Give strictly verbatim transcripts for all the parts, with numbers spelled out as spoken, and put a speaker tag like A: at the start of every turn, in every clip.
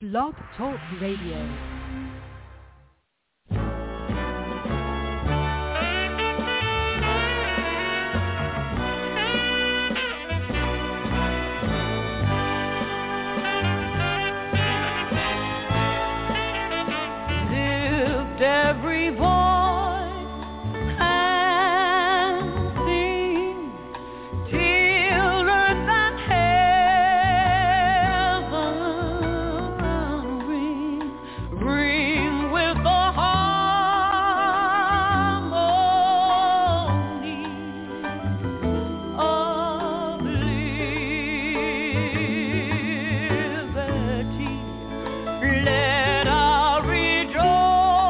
A: Blog Talk Radio.
B: Every voice and sing till earth and heaven ring, ring with the harmony of liberty. Let our rejoice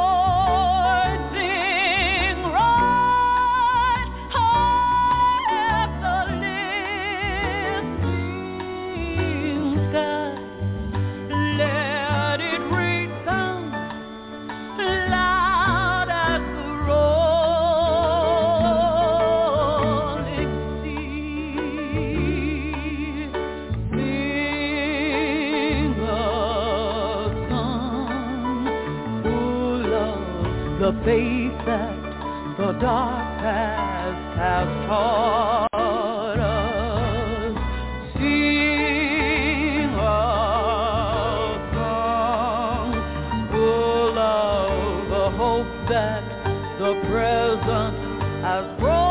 B: the faith that the dark past has taught us. Sing a song full of the hope that the present has brought.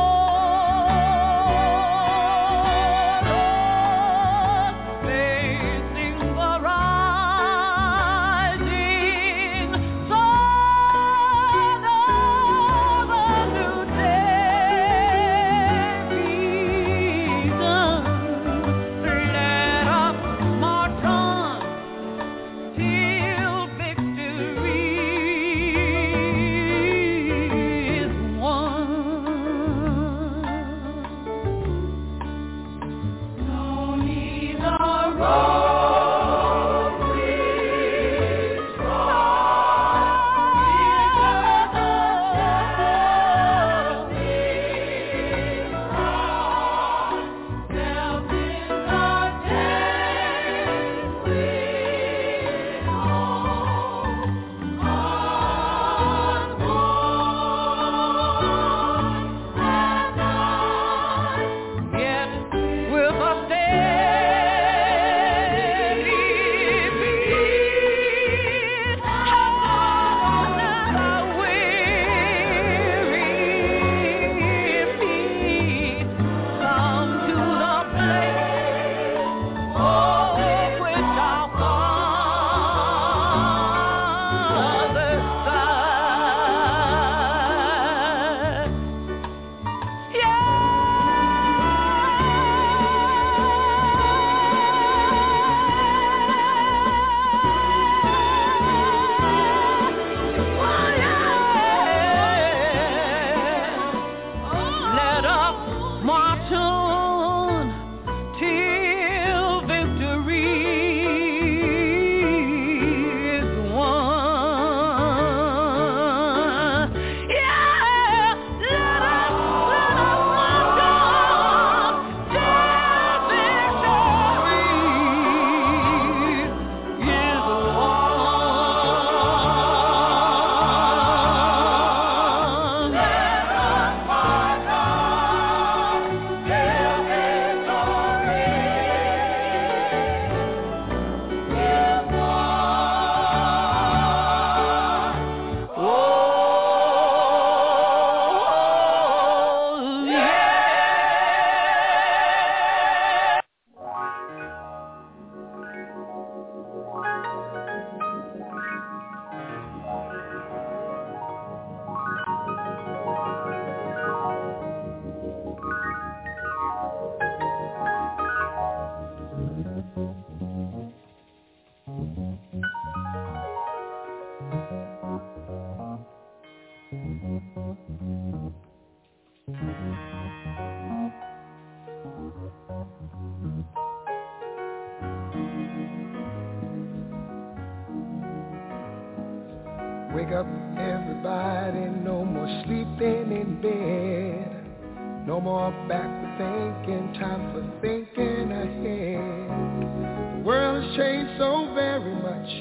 C: Wake up, everybody, no more sleeping in bed. No more backward thinking, time for thinking ahead. The world has changed so very much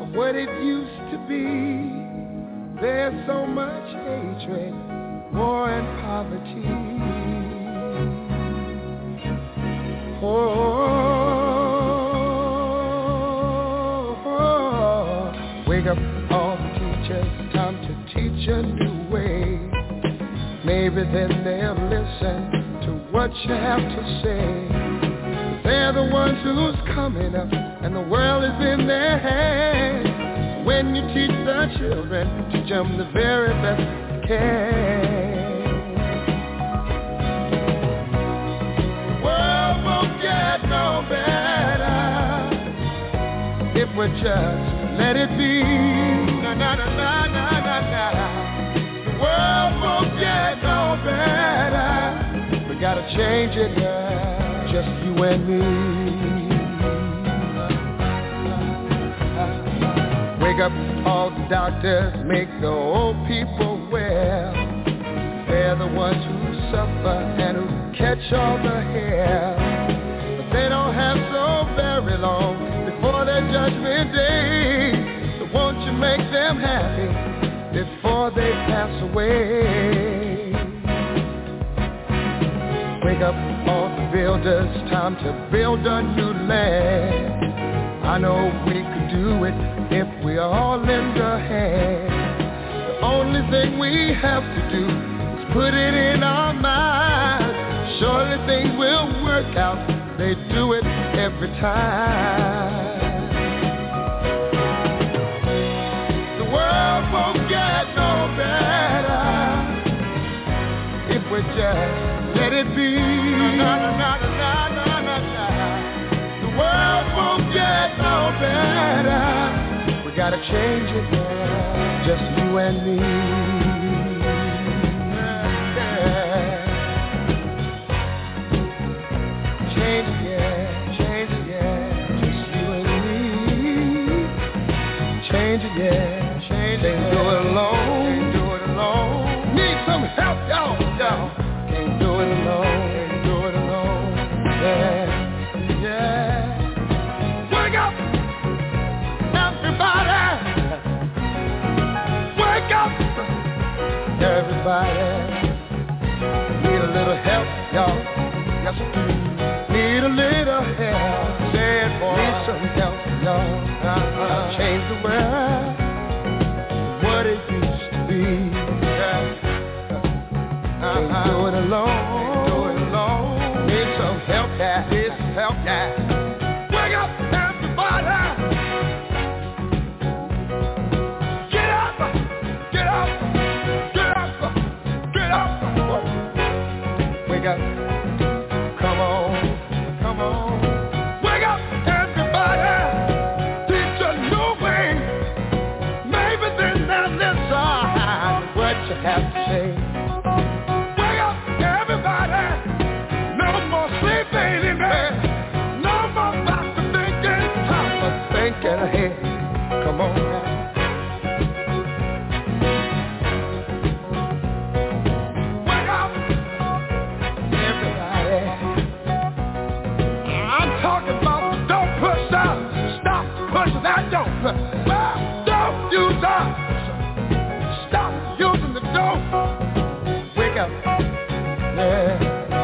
C: what it used to be. There's so much hatred, war and poverty. Oh, oh, oh. Wake up all the teachers, time to teach a new way. Maybe then they'll listen to what you have to say. They're the ones who's coming up, and the world is in their hands. When you teach the children, teach them the very best you can. The world won't get no better if we just let it be. Na na na na na na na. The world won't get no better. We gotta change it, yeah. Just you and me. Wake up all the doctors, make the old people well. They're the ones who suffer and who catch all the hair. But they don't have so very long before their judgment day. So won't you make them happy before they pass away? Wake up all the builders, time to build a new land. I know we could do it if we all lend a hand. The only thing we have to do is put it in our minds. Surely things will work out, they do it every time. The world won't get no better if we just let it be. Na, na, na, na, na, na, na. The world won't get no better. We gotta change it, yeah. Just you and me. Yeah. Change it, yeah. Change it, yeah. Just you and me. Change it, yeah. Change it. Can't do it alone. Can't do it alone. Need some help, y'all, y'all. Can't do it alone. Can't do it alone. Yeah, yeah. Wake up, everybody. Wake up, everybody. Need a little help, y'all. Yes, we do. Need a little help. Say it, boy. Need some help, y'all. Uh-huh. Change the world, what it used to be. Yeah. Can't do it alone. Can't do it alone. Need some help, yeah. Need some help, yeah. Wake up, everybody. Get up, get up, get up, get up. Wake up. Come on, come on. Wake up, everybody. Teach a new way. Maybe then they'll listen what you have to say. Thinking ahead, come on now. Wake up, everybody. I'm talking about the don't push out, stop pushing that don't. Don't use us, stop using the don't. Wake up, yeah.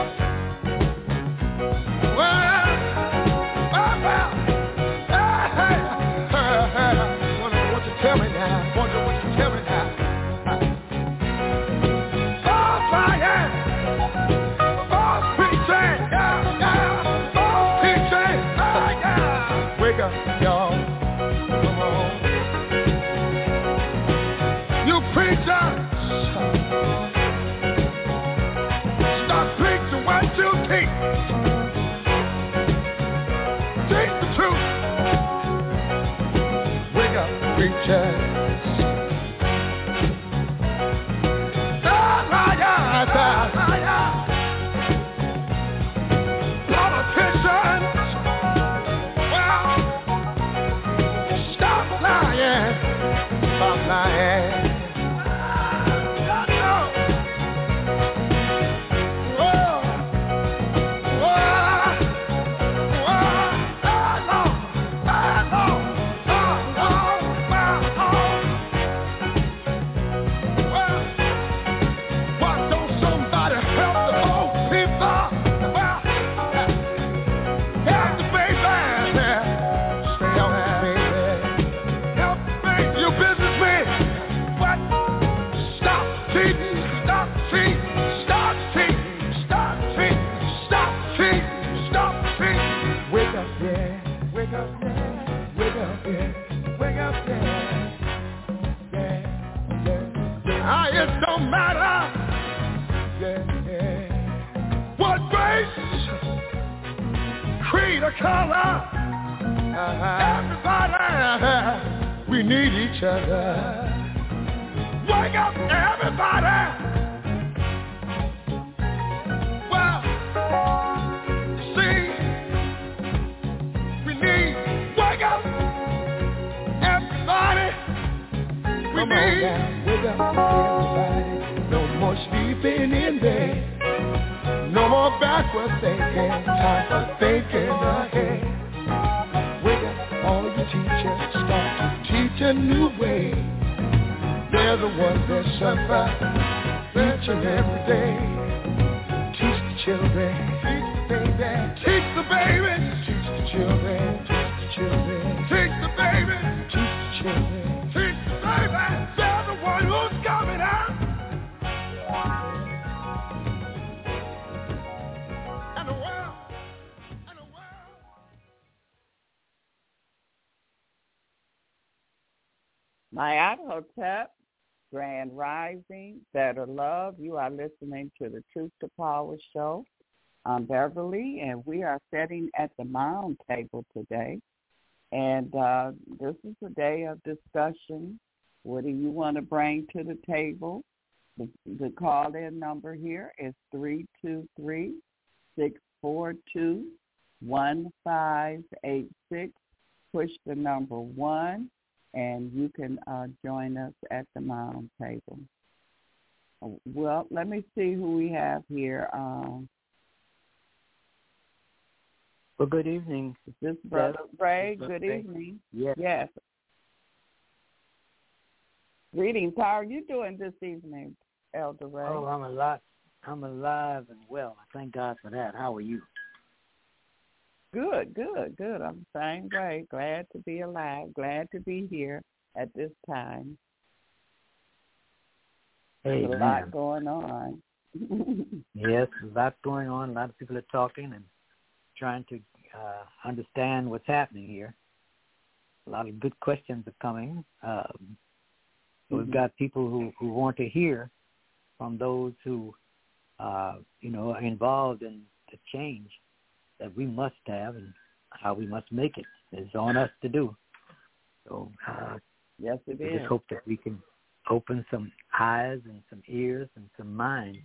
C: Tell me now, wonder what you tell me now. False lying, false preaching, yeah, yeah, false teaching, ah, yeah. Wake up, y'all, come on. You preachers, stop preaching what you teach. Teach the truth. Wake up, preachers. Politicians, well, stop lying, stop lying. It don't matter, yeah, yeah, what race, creed, or color. Uh-huh. Everybody, we need each other. Wake up, everybody. Well, see, we need, wake up, everybody. We Come need, on down, wake up, everybody. No more sleeping in bed. No more backward thinking. Time for thinking ahead. Wake up, all you teachers, start to teach a new way. They're the ones that suffer each and every day. Teach the children, teach the baby, teach the baby, teach the children, teach the children, teach the baby, teach the children, teach the baby. They're the one who's coming out. And the world, and the world.
B: My Adhotep, Grand Rising, Better Love. You are listening to the Truth to Power show. I'm Beverly, and we are sitting at the Mound Table today. And uh, this is a day of discussion. What do you want to bring to the table? The, the call-in number here is three two three, six four two, one five eight six. Push the number one, and you can uh, join us at the Mound Table. Well, let me see who we have here. Um,
D: well, good evening.
B: Is this Brother Ray? Good
D: Ray.
B: evening.
D: Yes.
B: Yes. Greetings. How are you doing this evening, Elder Ray?
D: Oh, I'm alive. I'm alive and well. I thank God for that. How are you?
B: Good, good, good. I'm the same way. Glad to be alive. Glad to be here at this time.
D: Hey,
B: There's a lot going on.
D: Yes, a lot going on. A lot of people are talking and trying to uh, understand what's happening here. A lot of good questions are coming. Um, so we've got people who, who want to hear from those who, uh, you know, are involved in the change that we must have and how we must make it. It's on us to do. So uh,
B: yes, it
D: we
B: is.
D: just hope that we can open some eyes and some ears and some minds.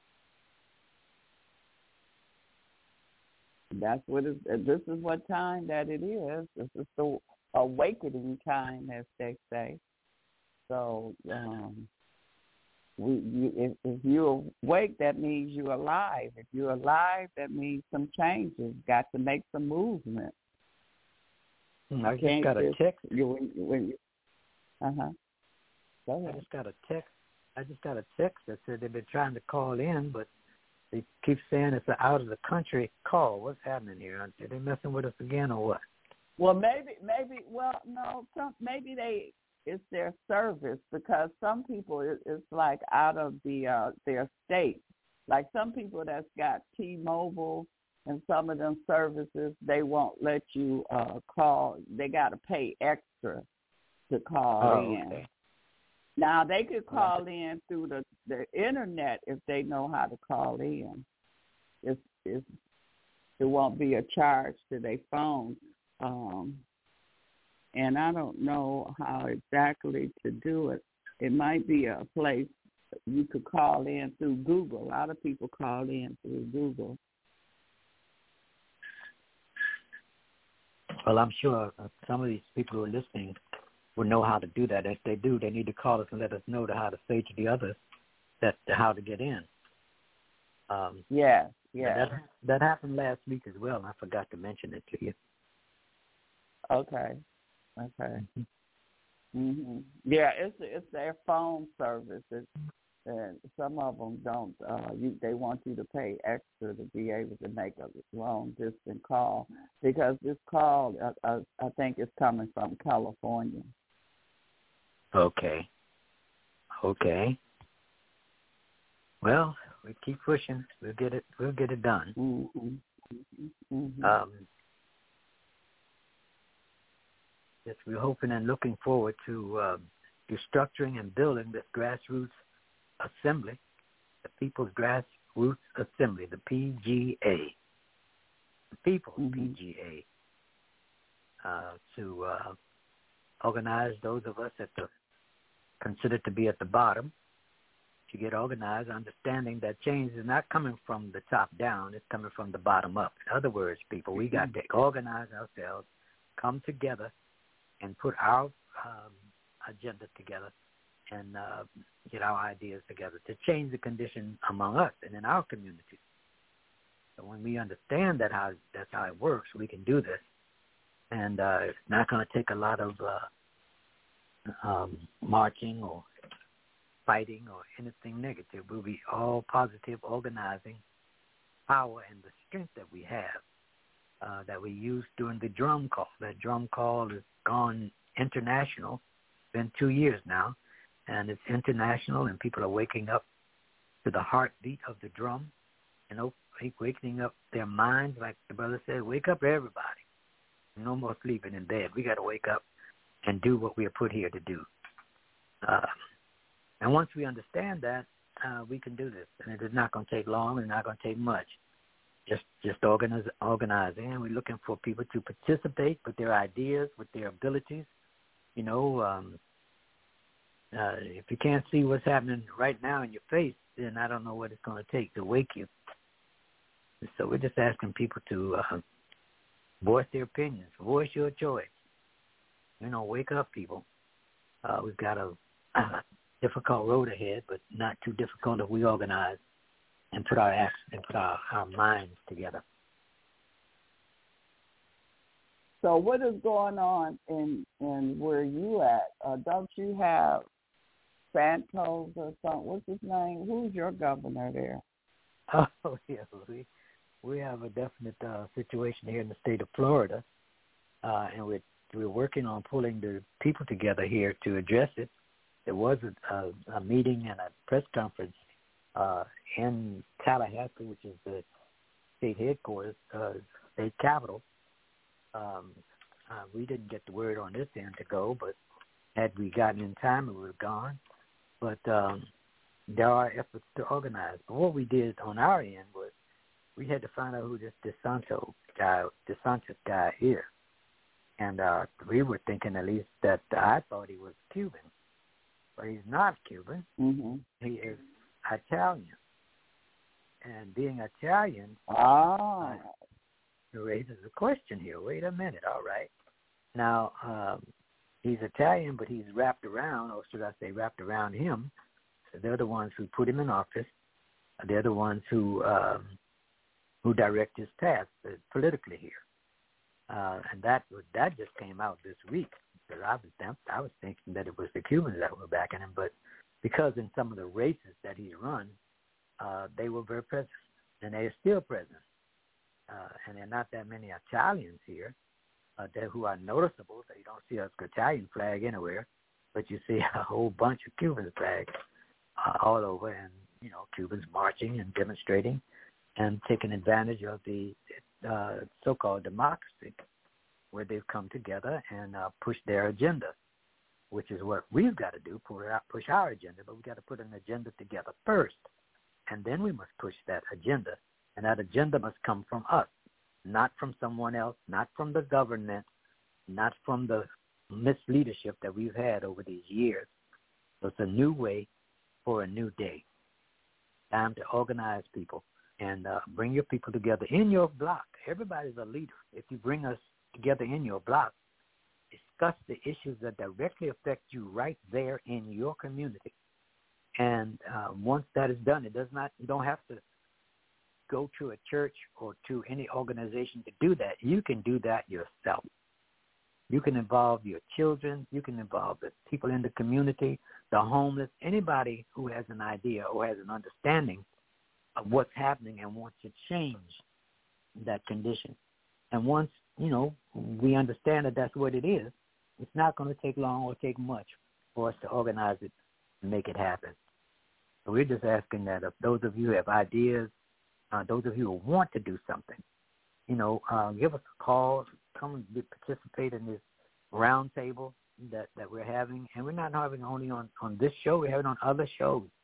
B: That's what it, this is what time that it is. This is the awakening time, as they say. So um, we, you, if, if you're awake, that means you're alive. If you're alive, that means some changes. Got to make some movement.
D: I just got a text.
B: You, when, when you, uh-huh. Go ahead.
D: I just got a text. I just got a text that said they've been trying to call in, but they keep saying it's an out of the country call. What's happening here? Are they messing with us again or what?
B: Well, maybe, maybe. Well, no. Some, maybe they. It's their service, because some people it, it's like out of the uh, their state. Like some people that's got T-Mobile and some of them services, they won't let you uh, call. They got to pay extra to call
D: oh,
B: in.
D: Okay.
B: Now, they could call in through the, the Internet if they know how to call in. It's, it's, it won't be a charge to their phone. Um, and I don't know how exactly to do it. It might be a place you could call in through Google. A lot of people call in through Google.
D: Well, I'm sure some of these people who are listening will know how to do that. If they do, they need to call us and let us know to how to say to the others that how to get in. Um,
B: yeah, yeah.
D: That, that happened last week as well, and I forgot to mention it to you.
B: Okay, okay. Mm-hmm. Mm-hmm. Yeah, it's it's their phone service. It's, and some of them don't. Uh, you, they want you to pay extra to be able to make a long distance call, because this call, uh, uh, I think, is coming from California.
D: Okay. Okay. Well, we keep pushing. We'll get it. We'll get it done.
B: Mm-hmm. Mm-hmm.
D: Um, yes, we're hoping and looking forward to uh, restructuring and building this grassroots Assembly, the People's Grassroots Assembly, the P G A, the People's mm-hmm. P G A, uh, to uh, organize those of us at the considered to be at the bottom, to get organized, understanding that change is not coming from the top down, it's coming from the bottom up. In other words, people, we got to organize ourselves, come together, and put our um, agenda together and uh, get our ideas together to change the condition among us and in our communities. So when we understand that how that's how it works, we can do this. And uh, it's not going to take a lot of uh, um, marching or fighting or anything negative. We'll be all positive, organizing power and the strength that we have uh, that we used during the drum call. That drum call has gone international. It's been two years now, and it's international, and people are waking up to the heartbeat of the drum and waking up their minds, like the brother said, wake up everybody. No more sleeping in bed. We got to wake up and do what we are put here to do. Uh, and once we understand that, uh, we can do this. And it is not going to take long. It's not going to take much. Just just organize, organizing. And we're looking for people to participate with their ideas, with their abilities. You know, um, uh, if you can't see what's happening right now in your face, then I don't know what it's going to take to wake you. So we're just asking people to uh, voice their opinions, voice your choice. You know, wake up, people. Uh, we've got a, a difficult road ahead, but not too difficult if we organize and put our acts and put our, our minds together.
B: So what is going on in, in where you at? Uh, don't you have Santos or something? What's his name? Who's your governor there?
D: Oh, yeah, we, we have a definite uh, situation here in the state of Florida, uh, and we're, we're working on pulling the people together here to address it. There was a, a, a meeting and a press conference uh, in Tallahassee, which is the state headquarters, uh, state capital. Um, uh, we didn't get the word on this end to go, but had we gotten in time, we would have gone. But um, there are efforts to organize. But what we did on our end was we had to find out who this DeSantis guy, DeSantis guy is. And uh, we were thinking at least that I thought he was Cuban. But he's not Cuban.
B: Mm-hmm.
D: He is Italian. And being Italian
B: ah.
D: uh, raises a question here. Wait a minute. All right. Now, um, he's Italian, but he's wrapped around, or should I say wrapped around him. So they're the ones who put him in office. They're the ones who um, who direct his path uh, politically here. Uh, and that that just came out this week. Because I was I was thinking that it was the Cubans that were backing him, but because in some of the races that he's run, uh, they were very present, and they are still present. Uh, and there are not that many Italians here uh, that who are noticeable. So you don't see an Italian flag anywhere, but you see a whole bunch of Cuban flags uh, all over, and you know Cubans marching and demonstrating and taking advantage of the uh, so-called democracy, where they've come together and uh, push their agenda, which is what we've got to do, push our agenda, but we've got to put an agenda together first, and then we must push that agenda, and that agenda must come from us, not from someone else, not from the government, not from the misleadership that we've had over these years. So it's a new way for a new day. Time to organize people and uh, bring your people together in your block. Everybody's a leader. If you bring us together in your block, discuss the issues that directly affect you right there in your community. And uh, once that is done, it does not, you don't have to go to a church or to any organization to do that. You can do that yourself. You can involve your children. You can involve the people in the community, the homeless, anybody who has an idea or has an understanding of what's happening and wants to change that condition. And once, you know, we understand that that's what it is, it's not going to take long or take much for us to organize it and make it happen. So we're just asking that if those of you who have ideas, uh, those of you who want to do something, you know, uh, give us a call, come and be, participate in this round table that, that we're having. And we're not having only on, on this show, we're having on other shows.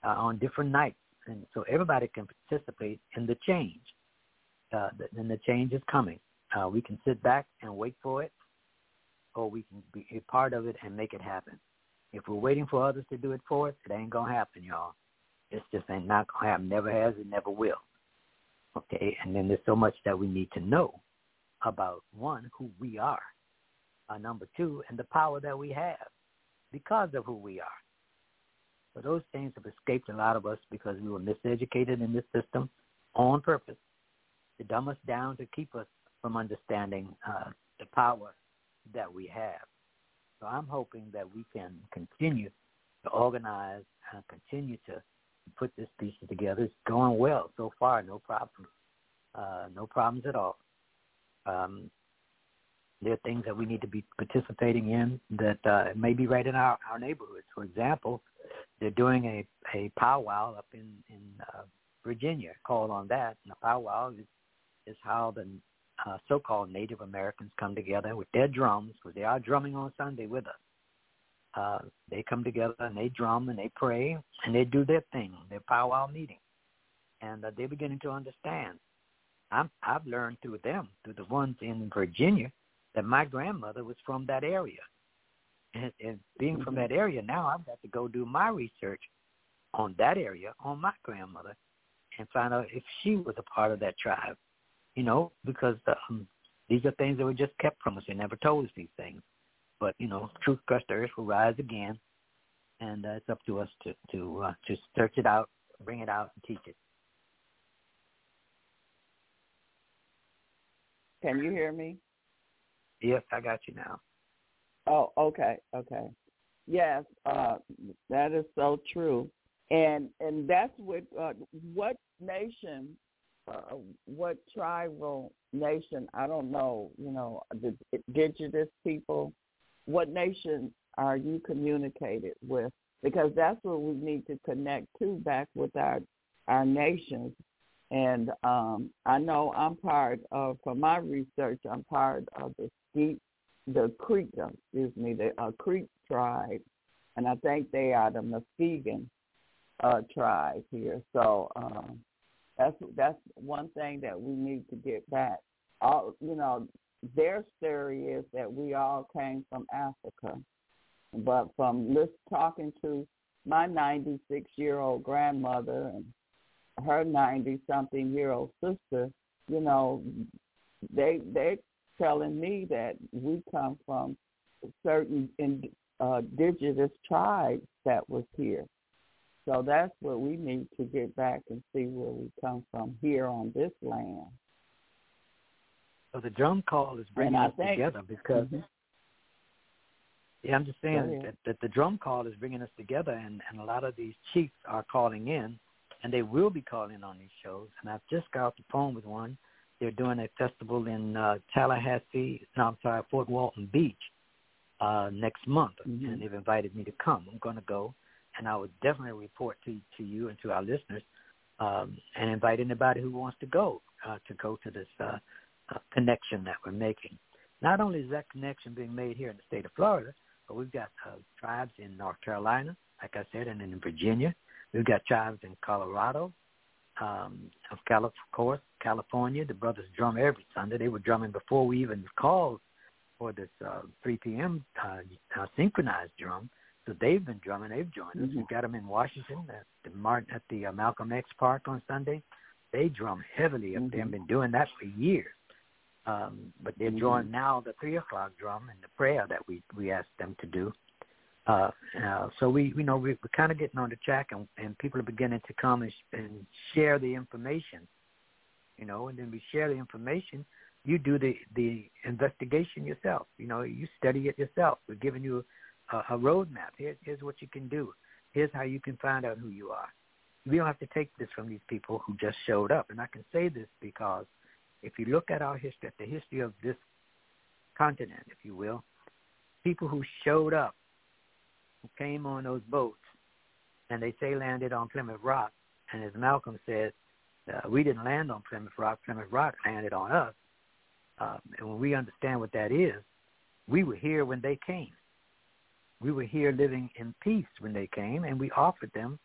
D: uh, on different nights, and so everybody can participate in the change. Uh, and the change is coming. Uh, we can sit back and wait for it, or we can be a part of it and make it happen. If we're waiting for others to do it for us, it ain't going to happen, y'all. It's just ain't not going to happen. Never has, it never will. Okay, and then there's so much that we need to know about, one, who we are, uh, number two, and the power that we have because of who we are. So those things have escaped a lot of us because we were miseducated in this system on purpose to dumb us down to keep us from understanding uh, the power that we have. So I'm hoping that we can continue to organize and continue to put this piece together. It's going well so far, no problems, uh, no problems at all. Um, there are things that we need to be participating in that uh, may be right in our, our neighborhoods. For example, they're doing a, a powwow up in, in uh, Virginia, called on that. And a powwow is, is how the uh, so-called Native Americans come together with their drums, because they are drumming on Sunday with us. Uh, they come together and they drum and they pray and they do their thing, their powwow meeting. And uh, they're beginning to understand. I'm, I've learned through them, through the ones in Virginia, that my grandmother was from that area. And, and being mm-hmm. from that area, now I've got to go do my research on that area, on my grandmother, and find out if she was a part of that tribe, you know, because um, these are things that were just kept from us. They never told us these things. But, you know, truth crushed the earth will rise again, and uh, it's up to us to to, uh, to search it out, bring it out, and teach it.
B: Can you hear me?
D: Yes, I got you now.
B: Oh, okay, okay. Yes, uh, that is so true. And and that's what, uh, what nation, uh, what tribal nation, I don't know, you know, the indigenous people, what nation are you communicated with? Because that's what we need to connect to, back with our our nations. And um, I know I'm part of, for my research, I'm part of the Skeet, the Creek, excuse me, the uh, Creek tribe, and I think they are the Muskegon uh, tribe here. So um, that's that's one thing that we need to get back. All, you know, their theory is that we all came from Africa, but from just talking to my ninety-six-year-old grandmother and her ninety-something-year-old sister, you know, they they telling me that we come from certain uh, indigenous tribes that was here. So that's what we need to get back and see where we come from here on this land.
D: So the drum call is bringing us think, together because, mm-hmm. yeah, I'm just saying that, that the drum call is bringing us together, and, and a lot of these chiefs are calling in, and they will be calling on these shows. And I've just got off the phone with one. They're doing a festival in uh, Tallahassee, no, I'm sorry, Fort Walton Beach uh, next month, mm-hmm. and they've invited me to come. I'm going to go, and I would definitely report to to you and to our listeners, um, and invite anybody who wants to go uh, to go to this uh, uh, connection that we're making. Not only is that connection being made here in the state of Florida, but we've got uh, tribes in North Carolina, like I said, and in Virginia. We've got tribes in Colorado, um, of, Cali- of course, California. The brothers drum every Sunday. They were drumming before we even called for this uh, three p.m. Uh, uh, synchronized drum. So they've been drumming. They've joined us. Mm-hmm. We've got them in Washington at the, Martin, at the uh, Malcolm X Park on Sunday. They drum heavily up mm-hmm. there and been doing that for years. Um, but they're mm-hmm. drawing now the three o'clock drum and the prayer that we, we asked them to do. Uh, uh, so we, you know, we, we're kind of getting on the track, and, and people are beginning to come and, sh- and share the information, you know, and then we share the information. You do the, the investigation yourself. You know, you study it yourself. We're giving you a, a roadmap. Here, here's what you can do. Here's how you can find out who you are. We don't have to take this from these people who just showed up. And I can say this because if you look at our history, at the history of this continent, if you will, people who showed up, who came on those boats, and they say landed on Plymouth Rock, and as Malcolm said, uh, we didn't land on Plymouth Rock. Plymouth Rock landed on us. Um, and when we understand what that is, we were here when they came. We were here living in peace when they came, and we offered them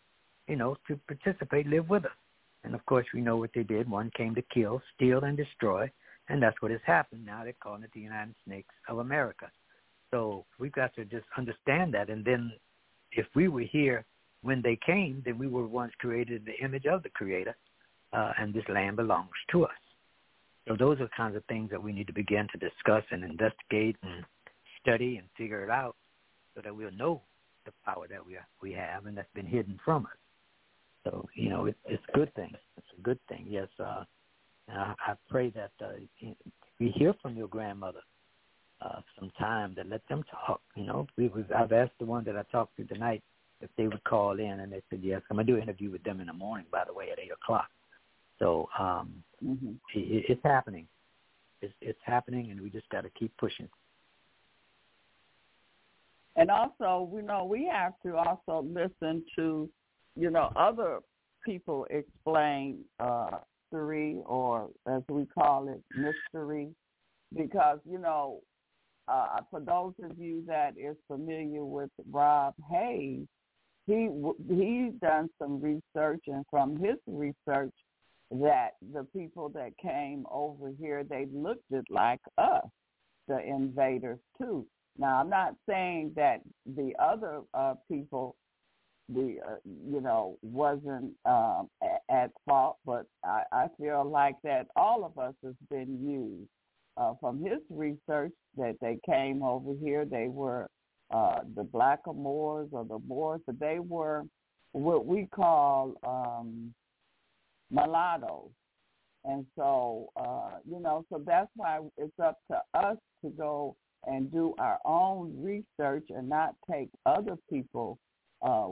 D: you know, to participate, live with us. And, of course, we know what they did. One came to kill, steal, and destroy, and that's what has happened. Now they're calling it the United Snakes of America. So we've got to just understand that. And then if we were here when they came, then we were once created in the image of the Creator, uh, and this land belongs to us. So those are the kinds of things that we need to begin to discuss and investigate and study and figure it out so that we'll know the power that we are, we have and that's been hidden from us. So, you know, it, it's a good thing. It's a good thing, yes. Uh, and I, I pray that uh, we hear from your grandmother uh, sometime, that let them talk. You know, we, we've, I've asked the one that I talked to tonight if they would call in, and they said yes. I'm going to do an interview with them in the morning, by the way, at eight o'clock. So um, mm-hmm. it, it's happening. It's, it's happening, and we just got to keep pushing.
B: And also, you know, we have to also listen to, you know, other people explain uh, mystery, or as we call it, mystery, because, you know, uh, for those of you that is familiar with Rob Hayes, he he's done some research, and from his research, that the people that came over here, they looked at like us, the invaders too. Now, I'm not saying that the other uh, people, the uh, you know, wasn't um, at, at fault, but I, I feel like that all of us has been used. Uh, from his research, that they came over here, they were uh, the Blackamoors or the Moors, but they were what we call um, mulattoes. And so, uh, you know, so that's why it's up to us to go and do our own research and not take other people uh,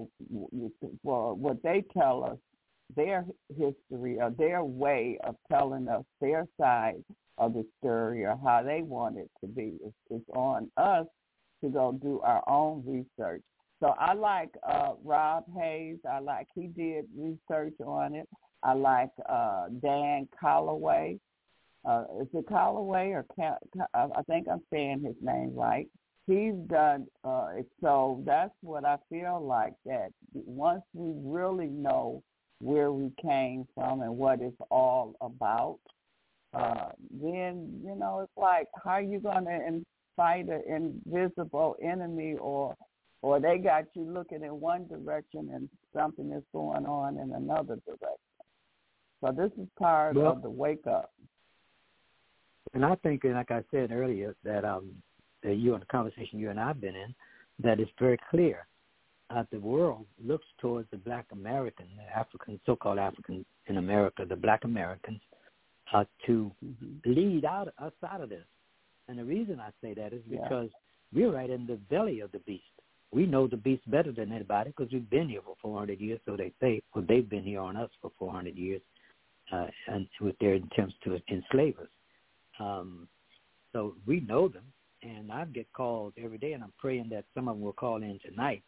B: for what they tell us, their history or their way of telling us their side of the story or how they want it to be. It's, it's on us to go do our own research. So I like uh, Rob Hayes. I like he did research on it. I like uh, Dan Calloway. Uh, is it Calloway or Cal- I think I'm saying his name right. He's done uh, it. So that's what I feel like, that once we really know where we came from and what it's all about, uh, then, you know, it's like, how are you going to fight an invisible enemy, or or they got you looking in one direction and something is going on in another direction. So this is part well, of the wake up.
D: And I think, like I said earlier, that um, that you and the conversation you and I have been in, that it's very clear uh, the world looks towards the Black American, the African, so-called Africans in America, the Black Americans, uh, to mm-hmm. lead out us out of this. And the reason I say that is because yeah. we're right in the belly of the beast. We know the beast better than anybody because we've been here for four hundred years, so they say. Well, they've been here on us for four hundred years, uh, and with their attempts to enslave us. Um, so we know them, and I get calls every day, and I'm praying that some of them will call in tonight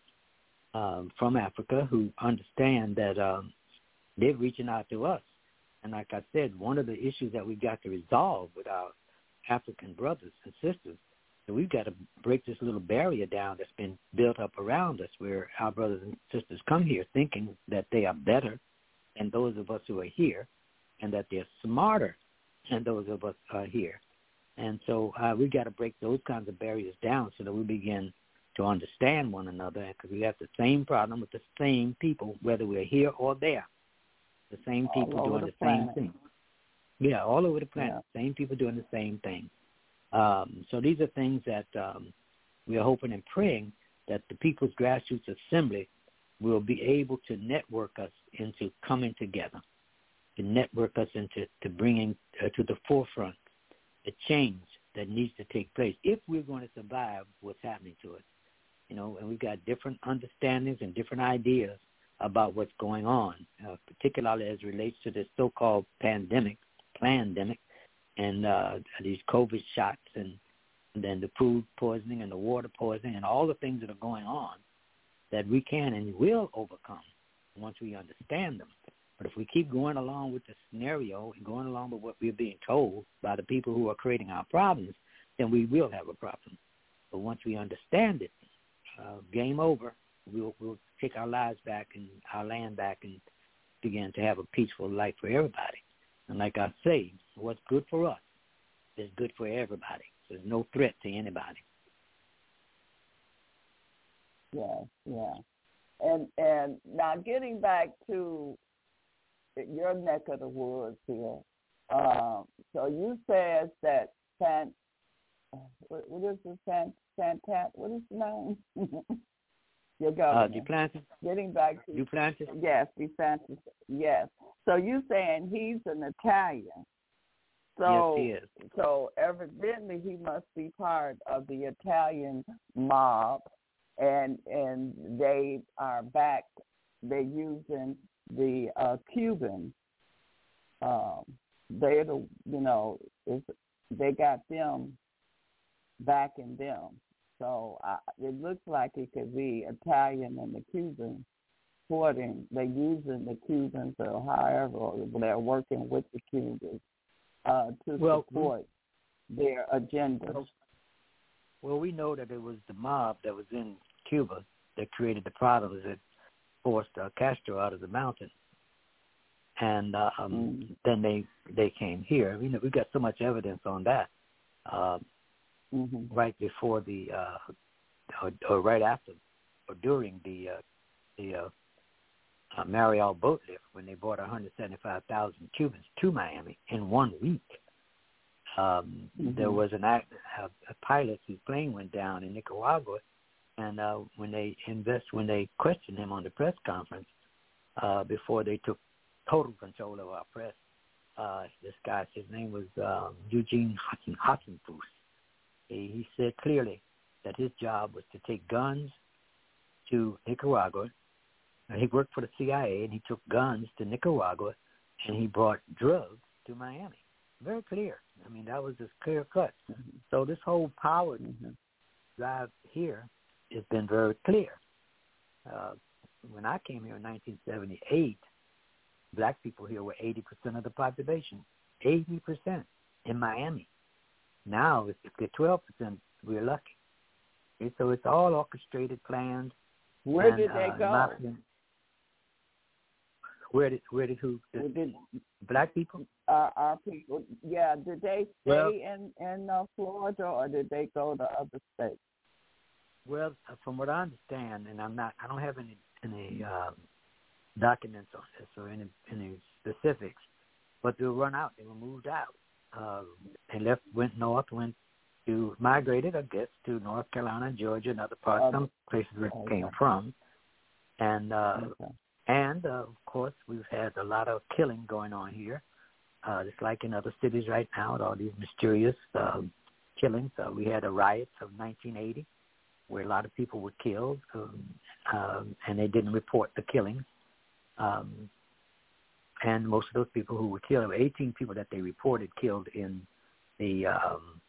D: um, from Africa who understand that um, they're reaching out to us. And like I said, one of the issues that we've got to resolve with our African brothers and sisters, that we've got to break this little barrier down that's been built up around us, where our brothers and sisters come here thinking that they are better than those of us who are here, and that they're smarter than those of us who are here. And so uh, we've got to break those kinds of barriers down so that we begin to understand one another, because we have the same problem with the same people, whether we're here or there. The same people doing the, the same thing. Yeah, all over the planet. Yeah. Same people doing the same thing. Um, so these are things that um, we are hoping and praying that the People's Grassroots Assembly will be able to network us into coming together, to network us into to bringing uh, to the forefront the change that needs to take place if we're going to survive what's happening to us. You know, and we've got different understandings and different ideas about what's going on, uh, particularly as it relates to this so-called pandemic, pandemic, and uh, these COVID shots, and, and then the food poisoning and the water poisoning and all the things that are going on that we can and will overcome once we understand them. But if we keep going along with the scenario and going along with what we're being told by the people who are creating our problems, then we will have a problem. But once we understand it, uh, game over. we'll we'll take our lives back and our land back and begin to have a peaceful life for everybody. And like I say, what's good for us is good for everybody. There's no threat to anybody.
B: Yeah, yeah. And and now getting back to your neck of the woods here, um, so you said that San, what, what is the San, Santat, what is the name? Your governor.
D: Uh, Duplantis.
B: Getting back to
D: Duplantis.
B: Yes, Duplantis. Yes. So you saying he's an Italian? So,
D: yes, he is.
B: So evidently he must be part of the Italian mob. And and they are back. They're using the uh, Cubans. Um, they're the you know is they got them backing them. So uh, it looks like it could be Italian and the Cubans supporting. They're using the Cubans or however they're working with the Cubans uh, to
D: well,
B: support their agendas.
D: Well, Well, we know that it was the mob that was in Cuba that created the problems that forced uh, Castro out of the mountain. And uh, um, mm. then they they came here. You know, we got so much evidence on that. Uh, mm-hmm. Right before the, uh, or, or right after, or during the uh, the uh, uh, Mariel boat lift, when they brought one hundred seventy-five thousand Cubans to Miami in one week. Um, mm-hmm. There was an act, a, a pilot whose plane went down in Nicaragua, and uh, when they invest, when they questioned him on the press conference uh, before they took total control of our press, uh, this guy, his name was um, Eugene Hotzenfuss. He, he said clearly that his job was to take guns to Nicaragua. He worked for the C I A, and he took guns to Nicaragua, and he brought drugs to Miami. Very clear. I mean, that was just clear cut. Mm-hmm. So this whole power mm-hmm. drive here has been very clear. Uh, when I came here in nineteen seventy-eight, black people here were eighty percent of the population. eighty percent in Miami. Now, if it's twelve percent, we're lucky. Okay, so it's all orchestrated, planned.
B: Where
D: and,
B: did they
D: uh,
B: go?
D: Mafia. Where did where did who? The,
B: did,
D: black people?
B: Uh, our people, yeah. Did they stay
D: well,
B: in in uh, Florida, or did they go to other states?
D: Well, from what I understand, and I'm not, I don't have any any um, documents on this or any any specifics, but they were run out. They were moved out. Uh, they left, went north, went to migrated, I guess, to North Carolina, Georgia, and other parts, um, some places where
B: okay.
D: it came from, and. Uh,
B: okay.
D: And, uh, of course, we've had a lot of killing going on here, uh, just like in other cities right now, all these mysterious uh, killings. Uh, we had the riots of nineteen eighty where a lot of people were killed, um, um, and they didn't report the killings. Um, and most of those people who were killed, there were eighteen people that they reported killed in the um,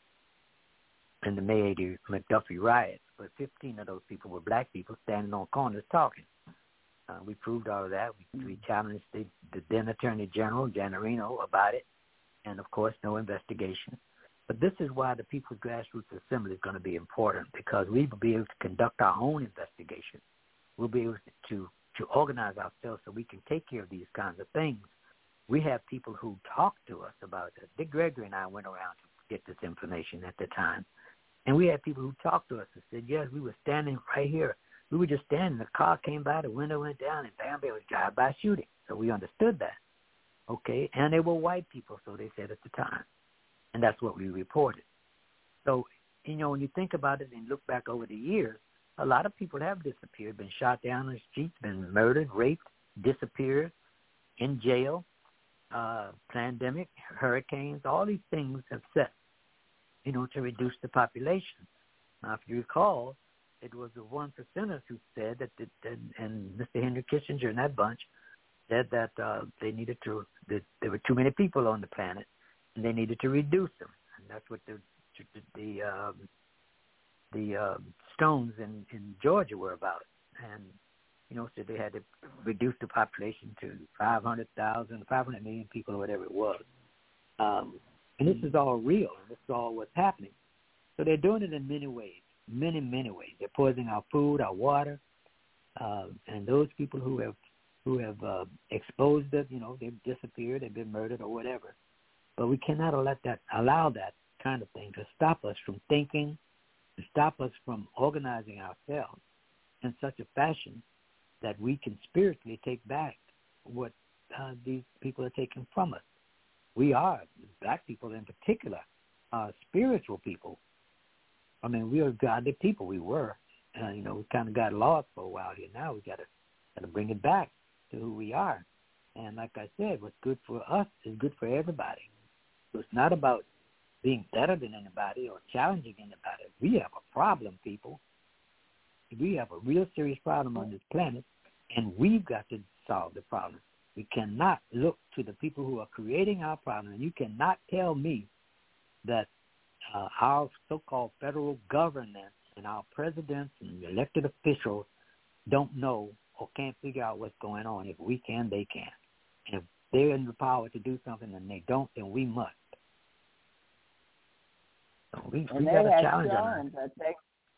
D: in the May eighty McDuffie riots, but fifteen of those people were black people standing on corners talking. Uh, we proved all of that. We, we challenged the, the then Attorney General, Janarino, about it, and, of course, no investigation. But this is why the People's Grassroots Assembly is going to be important, because we will be able to conduct our own investigation. We'll be able to, to organize ourselves so we can take care of these kinds of things. We have people who talk to us about this. Dick Gregory and I went around to get this information at the time, and we had people who talked to us and said, yes, we were standing right here. We were just standing. The car came by, the window went down, and bam, there was drive-by shooting. So we understood that, okay? And they were white people, so they said at the time. And that's what we reported. So, you know, when you think about it and look back over the years, a lot of people have disappeared, been shot down on the streets, been murdered, raped, disappeared, in jail, uh, pandemic, hurricanes, all these things have set, you know, to reduce the population. Now, if you recall, it was the one percenters who said that, that, that, and Mister Henry Kissinger and that bunch said that uh, they needed to, that there were too many people on the planet, and they needed to reduce them. And that's what the the the, um, the uh, Stones in, in Georgia were about. And, you know, so they had to reduce the population to five hundred thousand, five hundred million people, or whatever it was. Um, and this is all real, and this is all what's happening. So they're doing it in many ways. Many, many ways. They're poisoning our food, our water. Uh, and those people who have who have uh, exposed it, you know, they've disappeared, they've been murdered or whatever. But we cannot let that allow that kind of thing to stop us from thinking, to stop us from organizing ourselves in such a fashion that we can spiritually take back what uh, these people are taking from us. We are, black people in particular, are spiritual people. I mean, we are godly people. We were. Uh, you know, we kind of got lost for a while here. Now we got to got to bring it back to who we are. And like I said, what's good for us is good for everybody. So it's not about being better than anybody or challenging anybody. We have a problem, people. We have a real serious problem on this planet, and we've got to solve the problem. We cannot look to the people who are creating our problem. And you cannot tell me that uh, our so-called federal government and our presidents and elected officials don't know or can't figure out what's going on. If we can, they can. And if they're in the power to do something and they don't, then we must. So we, we got a challenge on that.
B: They,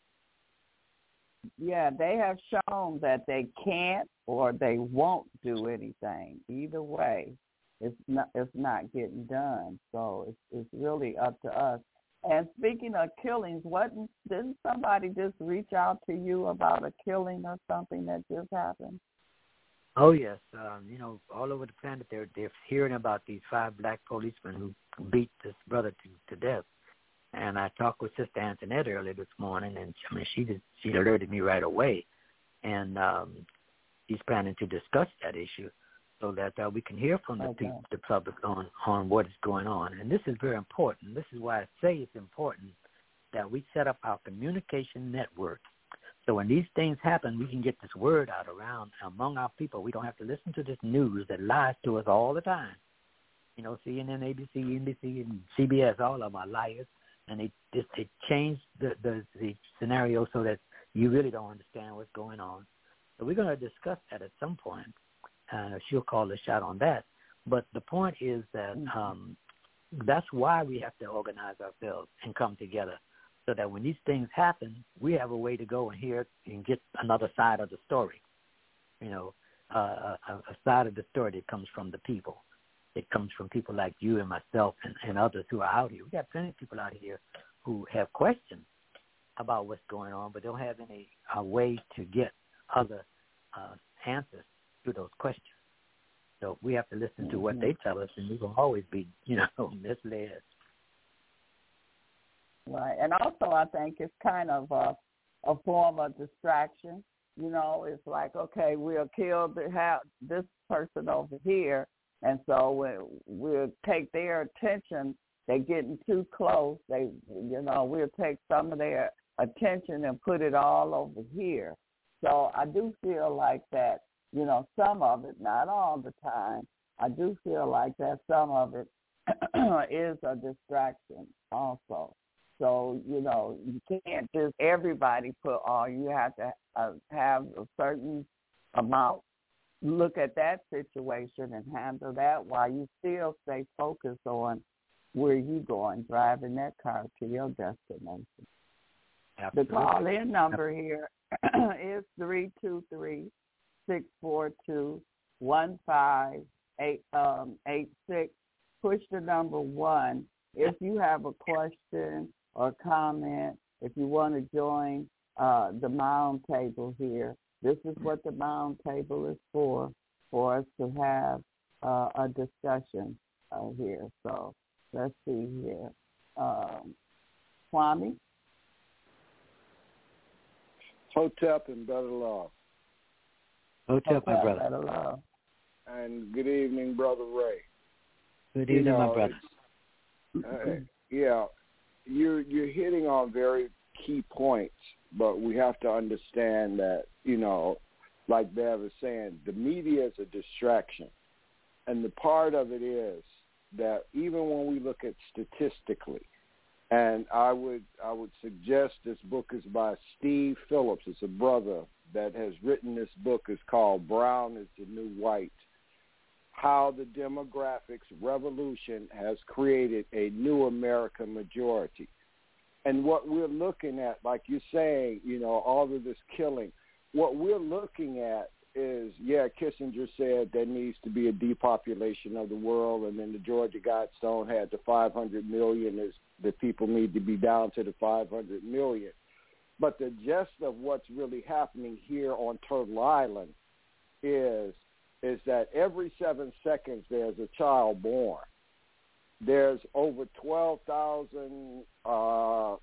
B: yeah, they have shown that they can't or they won't do anything. Either way, it's not it's not getting done. So it's it's really up to us. And speaking of killings, what didn't somebody just reach out to you about a killing or something that just happened?
D: Oh yes, um, you know, all over the planet they're they're hearing about these five black policemen who beat this brother to, to death. And I talked with Sister Antoinette earlier this morning, and I mean, she did, she alerted me right away, and um, she's planning to discuss that issue so that uh, we can hear from the
B: okay.
D: people, the public on, on what is going on. And this is very important. This is why I say it's important that we set up our communication network. So when these things happen, we can get this word out around among our people. We don't have to listen to this news that lies to us all the time. You know, C N N, A B C, N B C, and C B S, all of them are liars. And they just they change the, the the scenario so that you really don't understand what's going on. So we're going to discuss that at some point. Uh, she'll call the shot on that. But the point is that um, that's why we have to organize ourselves and come together so that when these things happen, we have a way to go and hear and get another side of the story. You know, uh, a, a side of the story that comes from the people. It comes from people like you and myself and, and others who are out here. We got plenty of people out here who have questions about what's going on, but don't have any uh, way to get other uh, answers to those questions. So we have to listen to what they tell us, and we will always be, you know, misled.
B: Right, and also I think it's kind of a, a form of distraction. You know, it's like, okay, we'll kill the, have this person over here. And so when we'll take their attention, they're getting too close. They, you know, we'll take some of their attention and put it all over here. So I do feel like that, you know, some of it, not all the time, I do feel like that some of it is a distraction also. So, you know, you can't just everybody put all, you have to uh, have a certain amount. Look at that situation and handle that while you still stay focused on where you're going, driving that car to your destination. Absolutely. The call-in number here is three two three, six four two, one five eight six. Push the number one if you have a question or comment, if you want to join uh, the Mound Table here. This is what the Mound Table is for, for us to have uh, a discussion uh, here. So let's see here. Um, Kwame?
E: Hotep and Better Love.
D: Hotep, my brother.
B: Better Love.
E: And good evening, Brother Ray.
D: Good evening, you know, my brother.
E: Uh, yeah, you're, you're hitting on very key points, but we have to understand that, you know, like Bev was saying, the media is a distraction. And the part of it is that even when we look at statistically, and I would I would suggest this book is by Steve Phillips. It's a brother that has written this book. It's called Brown is the New White, How the Demographics Revolution Has Created a New American Majority. And what we're looking at, like you're saying, you know, all of this killing, what we're looking at is, yeah, Kissinger said there needs to be a depopulation of the world, and then the Georgia Guidestone had the five hundred million is that people need to be down to the five hundred million. But the gist of what's really happening here on Turtle Island is is that every seven seconds there's a child born. There's over twelve thousand, uh,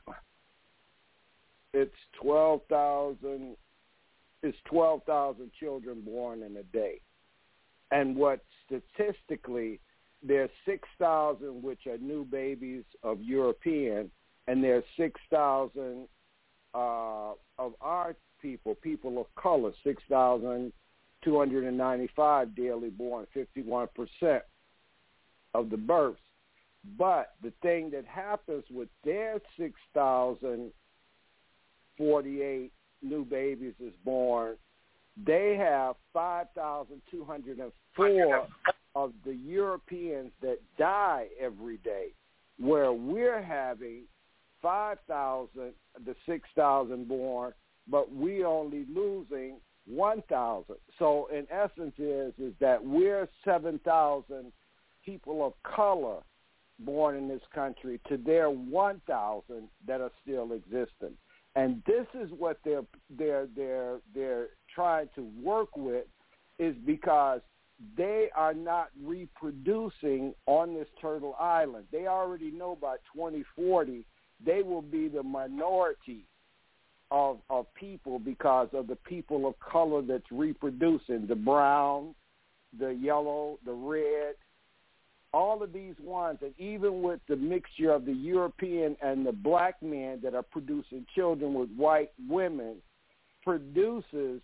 E: it's twelve thousand, it's twelve thousand children born in a day. And what statistically, there's six thousand which are new babies of European, and there's six thousand uh, of our people, people of color, six thousand two hundred ninety-five daily born, fifty-one percent of the births. But the thing that happens with their six thousand forty-eight new babies is born, they have five thousand two hundred four of the Europeans that die every day, where we're having five thousand, the six thousand born, but we only losing one thousand. So in essence is, is that we're seven thousand people of color born in this country to their one thousand that are still existing. And this is what they're they're they're they're trying to work with, is because they are not reproducing on this Turtle Island. They already know by twenty forty they will be the minority of of people because of the people of color that's reproducing, the brown, the yellow, the red, all of these ones, and even with the mixture of the European and the black men that are producing children with white women, produces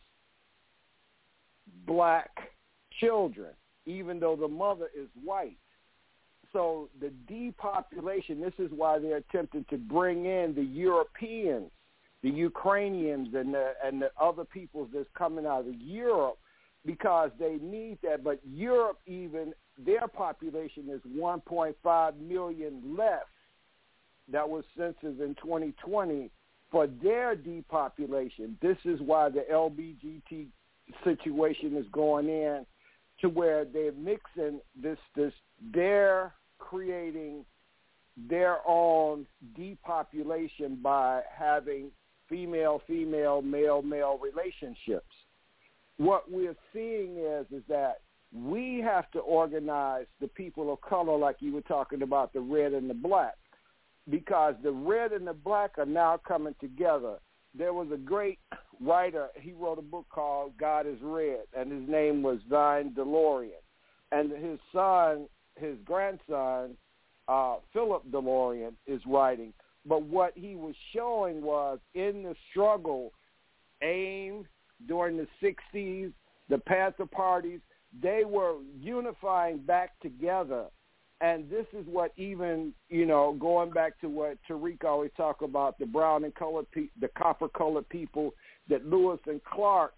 E: black children, even though the mother is white. So the depopulation, this is why they're attempting to bring in the Europeans, the Ukrainians, and the, and the other peoples that's coming out of Europe, because they need that. But Europe, even, their population is one point five million less. That was census in twenty twenty for their depopulation. This is why the L G B T situation is going in, to where they're mixing this, this, they're creating their own depopulation by having female-female, male-male relationships. What we're seeing is, is that we have to organize the people of color, like you were talking about, the red and the black, because the red and the black are now coming together. There was a great writer, he wrote a book called God is Red, and his name was Vine DeLorean. And his son, his grandson, uh, Philip DeLorean, is writing. But what he was showing was, in the struggle, AIM, during the sixties, the Panther parties, they were unifying back together. And this is what even, you know, going back to what Tariq always talk about, the brown and colored, pe- the copper-colored people that Lewis and Clark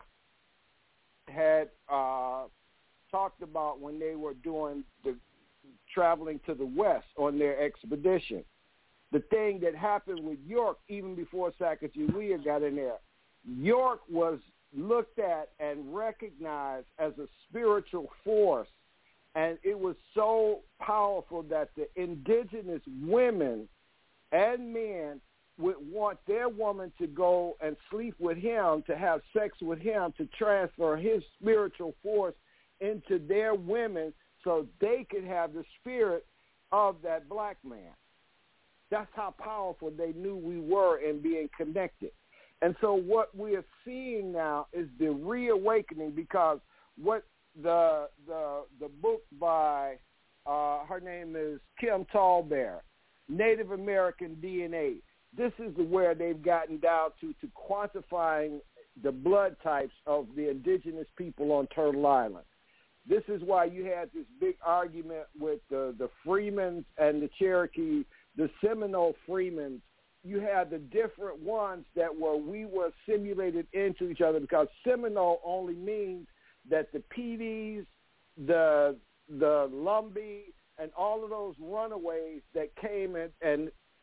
E: had uh, talked about when they were doing the traveling to the West on their expedition. The thing that happened with York, even before Sacagawea got in there, York was looked at and recognized as a spiritual force. And it was so powerful that the indigenous women and men would want their woman to go and sleep with him, to have sex with him, to transfer his spiritual force into their women so they could have the spirit of that black man. That's how powerful they knew we were in being connected. And so what we're seeing now is the reawakening, because what the the the book by uh, her name is Kim Tallbear, Native American D N A. This is where they've gotten down to to quantifying the blood types of the indigenous people on Turtle Island. This is why you had this big argument with the, the Freemans and the Cherokee, the Seminole Freemans. You had the different ones that were, we were simulated into each other, because Seminole only means that the P Ds, the the Lumbee, and all of those runaways that came in and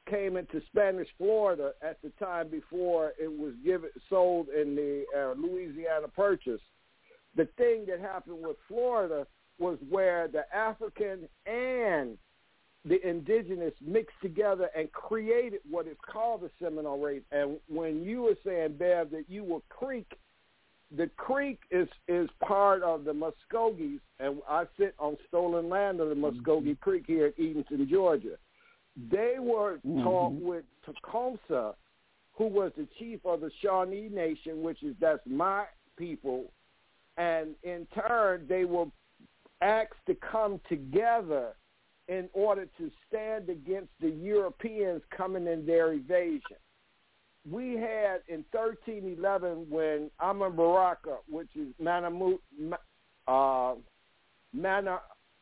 E: came into Spanish Florida at the time before it was given sold in the uh, Louisiana Purchase. The thing that happened with Florida was where the African and the indigenous mixed together and created what is called the Seminole race. And when you were saying, Bev, that you were Creek, the Creek is, is part of the Muskogees, and I sit on stolen land of the Muskogee mm-hmm. Creek here at Edenton, Georgia. They were mm-hmm. taught with Tecumseh, who was the chief of the Shawnee Nation, which is that's my people, and in turn they were asked to come together in order to stand against the Europeans coming in their invasion. We had in thirteen eleven when Ama Baraka, which is Manamu, uh, Mana,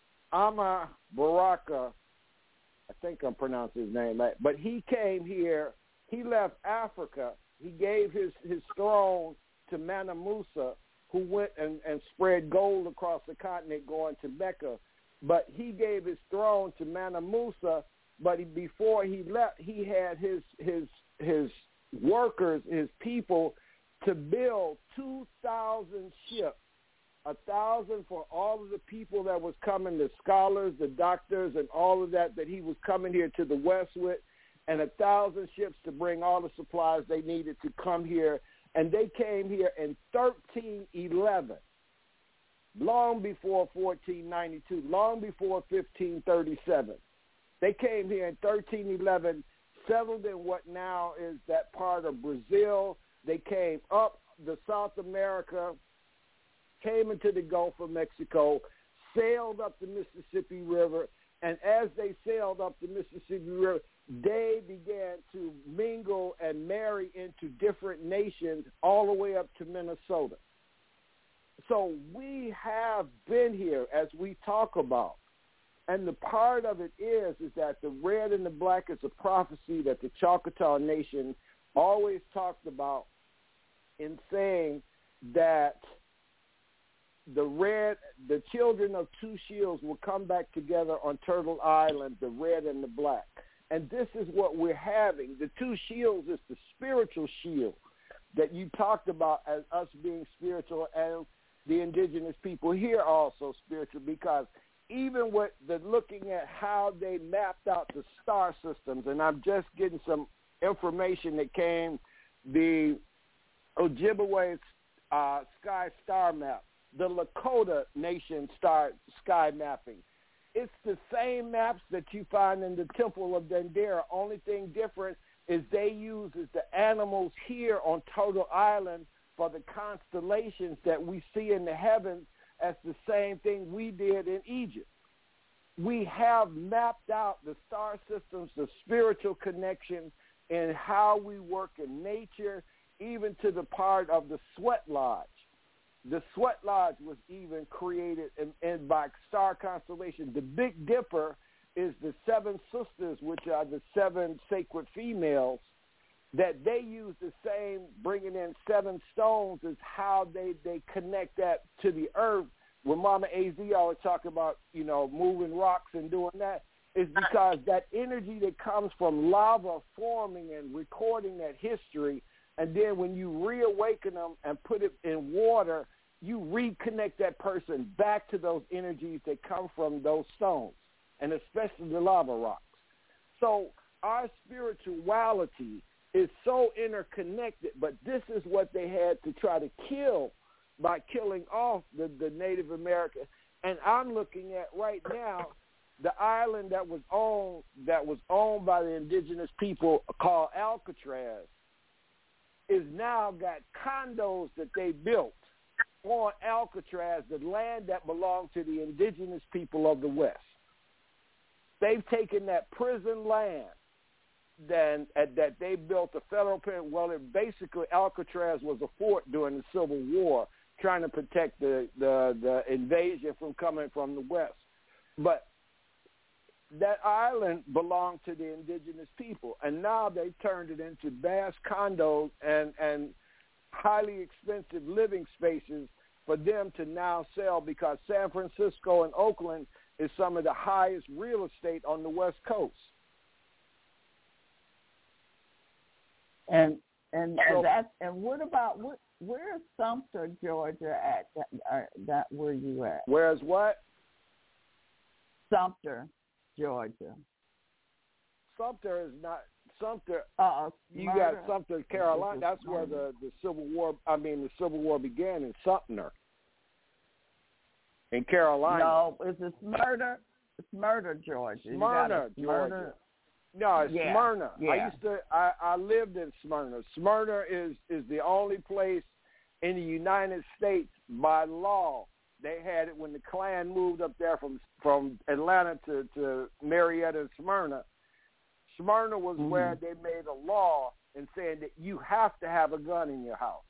E: Ama Baraka, I think I'm pronouncing his name right, but he came here, he left Africa, he gave his, his throne to Mansa Musa, who went and, and spread gold across the continent going to Mecca. But he gave his throne to Mansa Musa, but he, before he left, he had his his his workers, his people, to build two thousand ships, a thousand for all of the people that was coming, the scholars, the doctors, and all of that that he was coming here to the West with, and a thousand ships to bring all the supplies they needed to come here. And they came here in thirteen eleven. Long before fourteen ninety-two, long before fifteen thirty-seven. They came here in thirteen eleven, settled in what now is that part of Brazil. They came up the South America, came into the Gulf of Mexico, sailed up the Mississippi River, and as they sailed up the Mississippi River, they began to mingle and marry into different nations all the way up to Minnesota. So we have been here, as we talk about, and the part of it is is that the red and the black is a prophecy that the Choctaw Nation always talked about in saying that the red, the children of two shields will come back together on Turtle Island, the red and the black. And this is what we're having. The two shields is the spiritual shield that you talked about as us being spiritual, and the indigenous people here also spiritual, because even with the looking at how they mapped out the star systems, and I'm just getting some information that came, the Ojibwe uh, sky star map, the Lakota Nation star sky mapping. It's the same maps that you find in the Temple of Dendera. Only thing different is they use is the animals here on Turtle Island for the constellations that we see in the heavens as the same thing we did in Egypt. We have mapped out the star systems, the spiritual connection, and how we work in nature, even to the part of the sweat lodge. The sweat lodge was even created in, in by star constellation. The Big Dipper is the seven sisters, which are the seven sacred females, that they use the same, bringing in seven stones is how they, they connect that to the earth. When Mama A Z always talk about, you know, moving rocks and doing that, is because that energy that comes from lava forming and recording that history, and then when you reawaken them and put it in water, you reconnect that person back to those energies that come from those stones, and especially the lava rocks. So our spirituality is so interconnected, but this is what they had to try to kill by killing off the, the Native American. And I'm looking at right now the island that was owned that was owned by the indigenous people called Alcatraz is now got condos that they built on Alcatraz, the land that belonged to the indigenous people of the West. They've taken that prison land then uh, that they built a federal pen. Well, it basically Alcatraz was a fort during the Civil War, trying to protect the, the the invasion from coming from the West. But that island belonged to the indigenous people, and now they turned it into vast condos and and highly expensive living spaces for them to now sell, because San Francisco and Oakland is some of the highest real estate on the West Coast.
B: And and
E: So-
B: that and what about what? Where's Sumter, Georgia? At that, uh, that where you at?
E: Whereas what?
B: Sumter, Georgia.
E: Sumter is not Sumter.
B: Uh,
E: You got Sumter, Carolina. That's where the, the Civil War. I mean, the Civil War began in Sumter, in Carolina.
B: No, it's a Smyrna, Smyrna, Georgia. You got
E: Smyrna,
B: a Smyrna.
E: Georgia. No, it's
B: Yeah,
E: Smyrna. I
B: yeah.
E: used to. I, I lived in Smyrna. Smyrna is is the only place in the United States by law. They had it when the Klan moved up there from from Atlanta to to Marietta and Smyrna. Smyrna was
B: Mm-hmm.
E: where they made a law and saying that you have to have a gun in your house.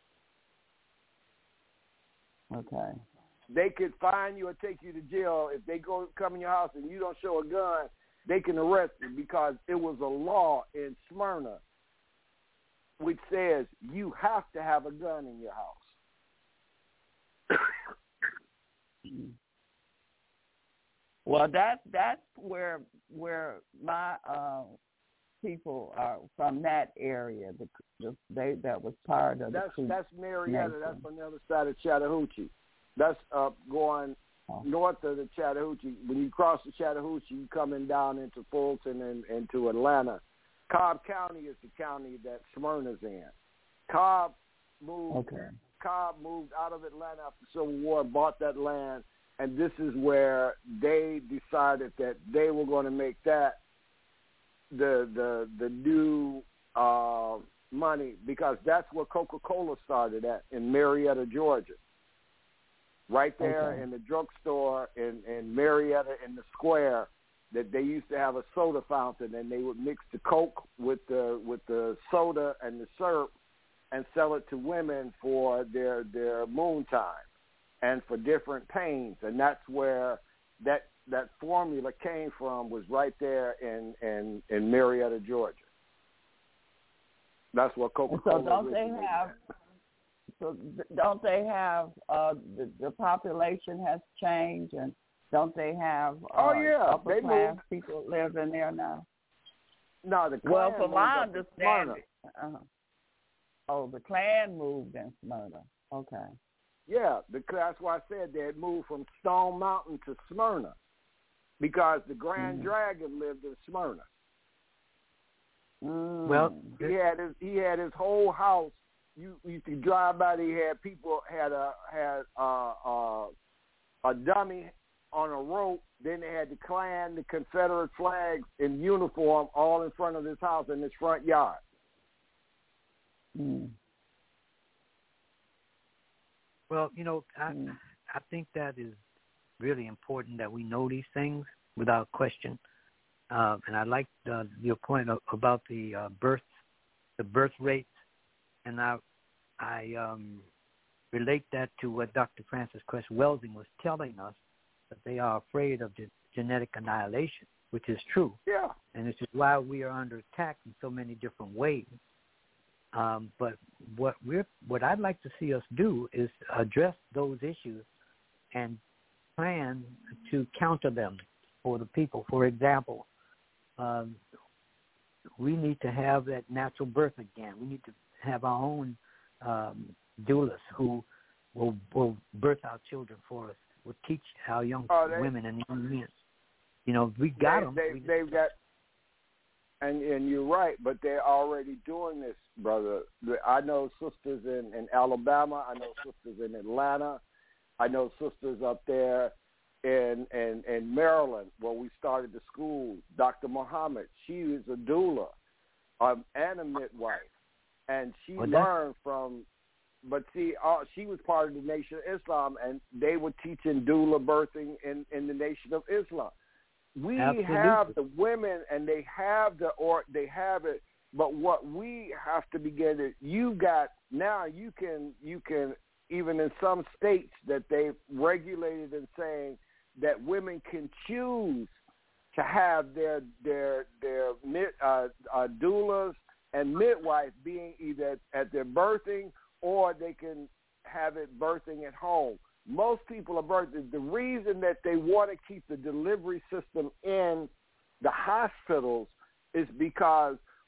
B: Okay.
E: They could fine you or take you to jail if they go come in your house and you don't show a gun. They can arrest you because it was a law in Smyrna which says you have to have a gun in your house.
B: Well, that's that's where where my uh, people are from that area. The, the they that was part of
E: That's
B: the Creek
E: that's Marietta.
B: Nation.
E: That's on the other side of Chattahoochee. That's up going
B: Oh.
E: north of the Chattahoochee. When you cross the Chattahoochee, you coming down into Fulton and into Atlanta. Cobb County is the county that Smyrna's in. Cobb moved.
B: Okay.
E: Cobb moved out of Atlanta after the Civil War, bought that land, and this is where they decided that they were going to make that the the the new uh, money, because that's where Coca-Cola started at, in Marietta, Georgia. Right there
B: Okay.
E: in the drugstore in, in Marietta in the square, that they used to have a soda fountain, and they would mix the Coke with the with the soda and the syrup and sell it to women for their their moon time and for different pains. And that's where that that formula came from, was right there in, in, in Marietta, Georgia. That's what Coca-Cola
B: So don't they
E: originated
B: have?
E: at.
B: So don't they have uh, the, the population has changed, and don't they have uh,
E: Oh, yeah,
B: upper
E: they
B: class
E: moved.
B: people living there now?
E: No, the
B: Well,
E: Klan
B: from
E: moved
B: my
E: up to Smyrna.
B: understanding, uh, oh, the Klan moved in Smyrna. Okay.
E: Yeah, the, that's why I said they had moved from Stone Mountain to Smyrna, because the Grand
B: Mm-hmm.
E: Dragon lived in Smyrna.
B: Mm.
D: Well,
E: He had his he had his whole house. You you could drive by. He had people had a had uh, uh, a dummy on a rope. Then they had the Klan, the Confederate flags in uniform, all in front of his house in his front yard.
B: Mm.
D: well, you know, I
B: Mm.
D: I think that is really important that we know these things without question. Uh, and I like uh, your point of, about the uh, birth, the birth rates, and I, I um, relate that to what Doctor Frances Cress Welsing was telling us, that they are afraid of ge- genetic annihilation, which is true,
E: Yeah.
D: and this is why we are under attack in so many different ways. Um, but what we're, what I'd like to see us do is address those issues and plan to counter them for the people. For example, um, we need to have that natural birth again. We need to have our own um, doulas who will, will birth our children for us, will teach our young
E: Oh, they-
D: women and young men. You know, we got
E: they,
D: them.
E: They,
D: we just,
E: they've got, and and you're right, but they're already doing this, brother. I know sisters in, in Alabama. I know sisters in Atlanta. I know sisters up there in, in in Maryland, where we started the school. Doctor Muhammad, she is a doula um, and a midwife, and she
D: Well, that's-
E: learned from. But see, uh, she was part of the Nation of Islam, and they were teaching doula birthing in, in the Nation of Islam. We
D: Absolutely.
E: have the women, and they have the or they have it. But what we have to begin to, you got now. You can you can even in some states that they've regulated and saying that women can choose to have their their their mid, uh, uh, doulas and midwives being either at their birthing, or they can have it birthing at home. Most people are birthing. The reason that they want to keep the delivery system in the hospitals is because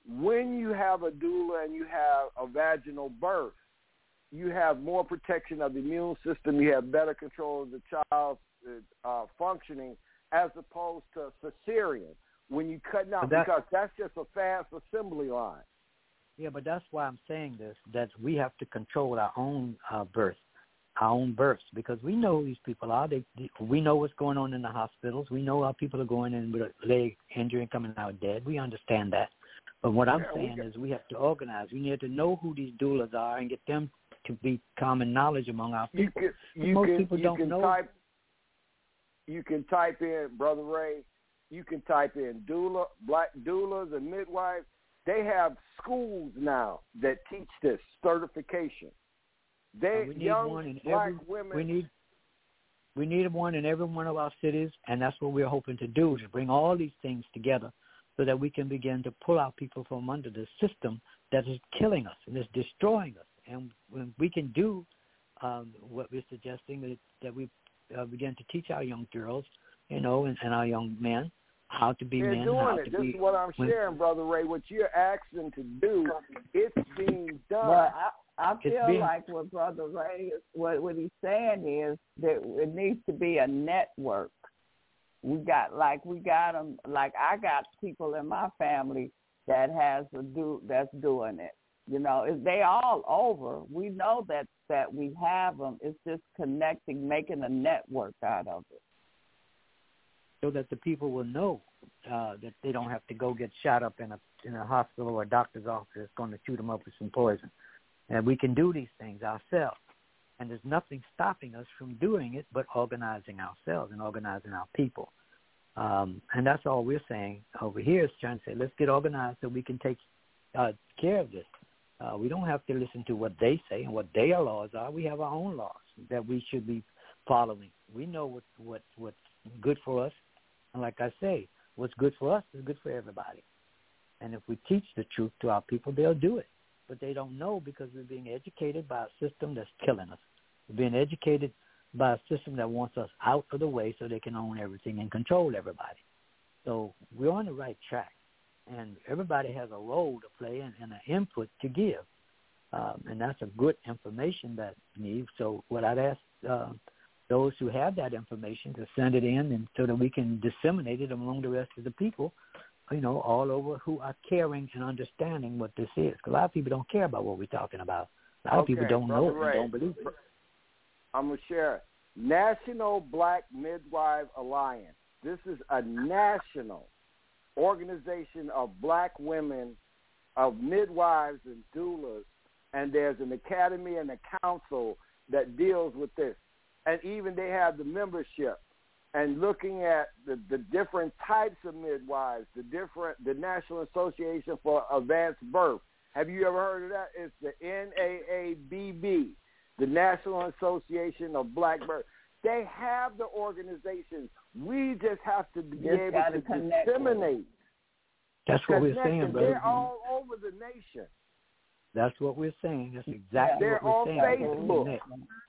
E: when you have a doula and you have a vaginal birth, you have more protection of the immune system. You have better control of the child's uh, functioning as opposed to cesarean when you cut out,
D: that,
E: because that's just a fast assembly line.
D: Yeah, but that's why I'm saying this, that we have to control our own uh, birth, our own births, because we know who these people are. They, they, we know what's going on in the hospitals. We know how people are going in with a leg injury and coming out dead. We understand that. But what I'm yeah, saying we is we have to organize. We need to know who these doulas are and get them to be common knowledge among our people.
E: You can, you
D: most
E: can,
D: people
E: you
D: don't
E: can
D: know.
E: Type, you can type in, Brother Ray, you can type in doula, black doulas and midwives. They have schools now that teach this certification. They
D: uh, we need
E: young
D: one in
E: black
D: every,
E: women.
D: We need we need one in every one of our cities, and that's what we're hoping to do, is bring all these things together so that we can begin to pull our people from under the system that is killing us and is destroying us. And when we can do um, what we're suggesting, is that we uh, begin to teach our young girls, you know, and, and our young men how to be
E: They're
D: men.
E: doing
D: how
E: it.
D: to
E: This
D: be,
E: is what I'm
D: when,
E: sharing, Brother Ray. What you're asking to do, it's being done.
B: But I, I feel
D: being,
B: like what Brother Ray is, what, what he's saying is that it needs to be a network. We got like we got them. Like I got people in my family that has a do that's doing it. You know, if they all over. We know that that we have them. It's just connecting, making a network out of it,
D: so that the people will know uh, that they don't have to go get shot up in a in a hospital or a doctor's office that's going to shoot them up with some poison. And we can do these things ourselves. And there's nothing stopping us from doing it but organizing ourselves and organizing our people. Um, and that's all we're saying over here, is trying to say, let's get organized so we can take uh, care of this. Uh, we don't have to listen to what they say and what their laws are. We have our own laws that we should be following. We know what, what what's good for us. And like I say, what's good for us is good for everybody. And if we teach the truth to our people, they'll do it. But they don't know because we're being educated by a system that's killing us. We're being educated by a system that wants us out of the way so they can own everything and control everybody. So we're on the right track. And everybody has a role to play and, and an input to give. Um, and that's a good information that Neve. So what I'd ask uh, those who have that information to send it in, and so that we can disseminate it among the rest of the people, you know, all over, who are caring and understanding what this is. Because a lot of people don't care about what we're talking about. A lot
E: okay,
D: of people don't
E: Brother
D: know it
E: Ray,
D: and don't believe it.
E: I'm going to share it. National Black Midwife Alliance. This is a national organization of black women, of midwives and doulas, and there's an academy and a council that deals with this. And even they have the membership and looking at the, the different types of midwives, the different, the National Association for Advanced Birth. Have you ever heard of that? It's the N A A B B, the National Association of Black Birth. They have the organizations. We just have to be
B: just
E: able to disseminate.
D: That's what we're saying, brother.
E: They're all over the nation.
D: That's what we're saying. That's exactly
E: They're
D: what we're
E: on
D: saying.
E: Facebook.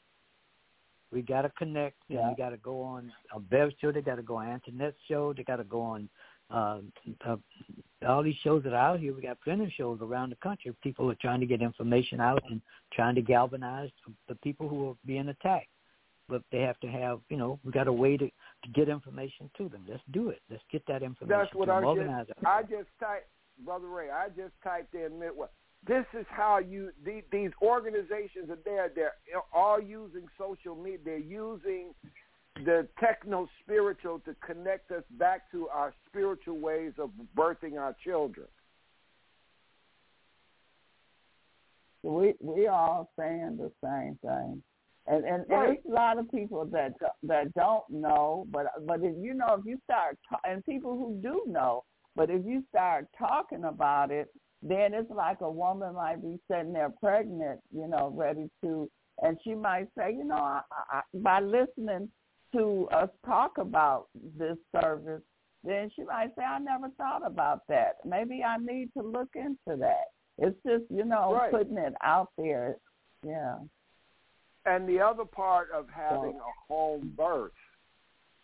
D: We got to connect, and
B: yeah.
D: we got to go on a Bev show. They got to go on Antoinette's show. They got to go on uh, uh, all these shows that are out here. We got plenty of shows around the country. People are trying to get information out and trying to galvanize the people who are being attacked. But they have to have, you know, we got a way to, to get information to them. Let's do it. Let's get that information.
E: That's what
D: to
E: I
D: them. Organize
E: just,
D: it.
E: I just typed, Brother Ray, I just typed in midwife. This is how you, these, these organizations are there. They're all using social media. They're using the techno-spiritual to connect us back to our spiritual ways of birthing our children.
B: We we all saying the same thing, and and,
E: right.
B: and there's a lot of people that that don't know, but but if you know, if you start ta- and people who do know, but if you start talking about it, then it's like a woman might be sitting there pregnant, you know, ready to, and she might say, you know, I, I, by listening to us talk about this service, then she might say, I never thought about that. Maybe I need to look into that. It's just, you know,
E: right.
B: putting it out there. Yeah.
E: And the other part of having a home birth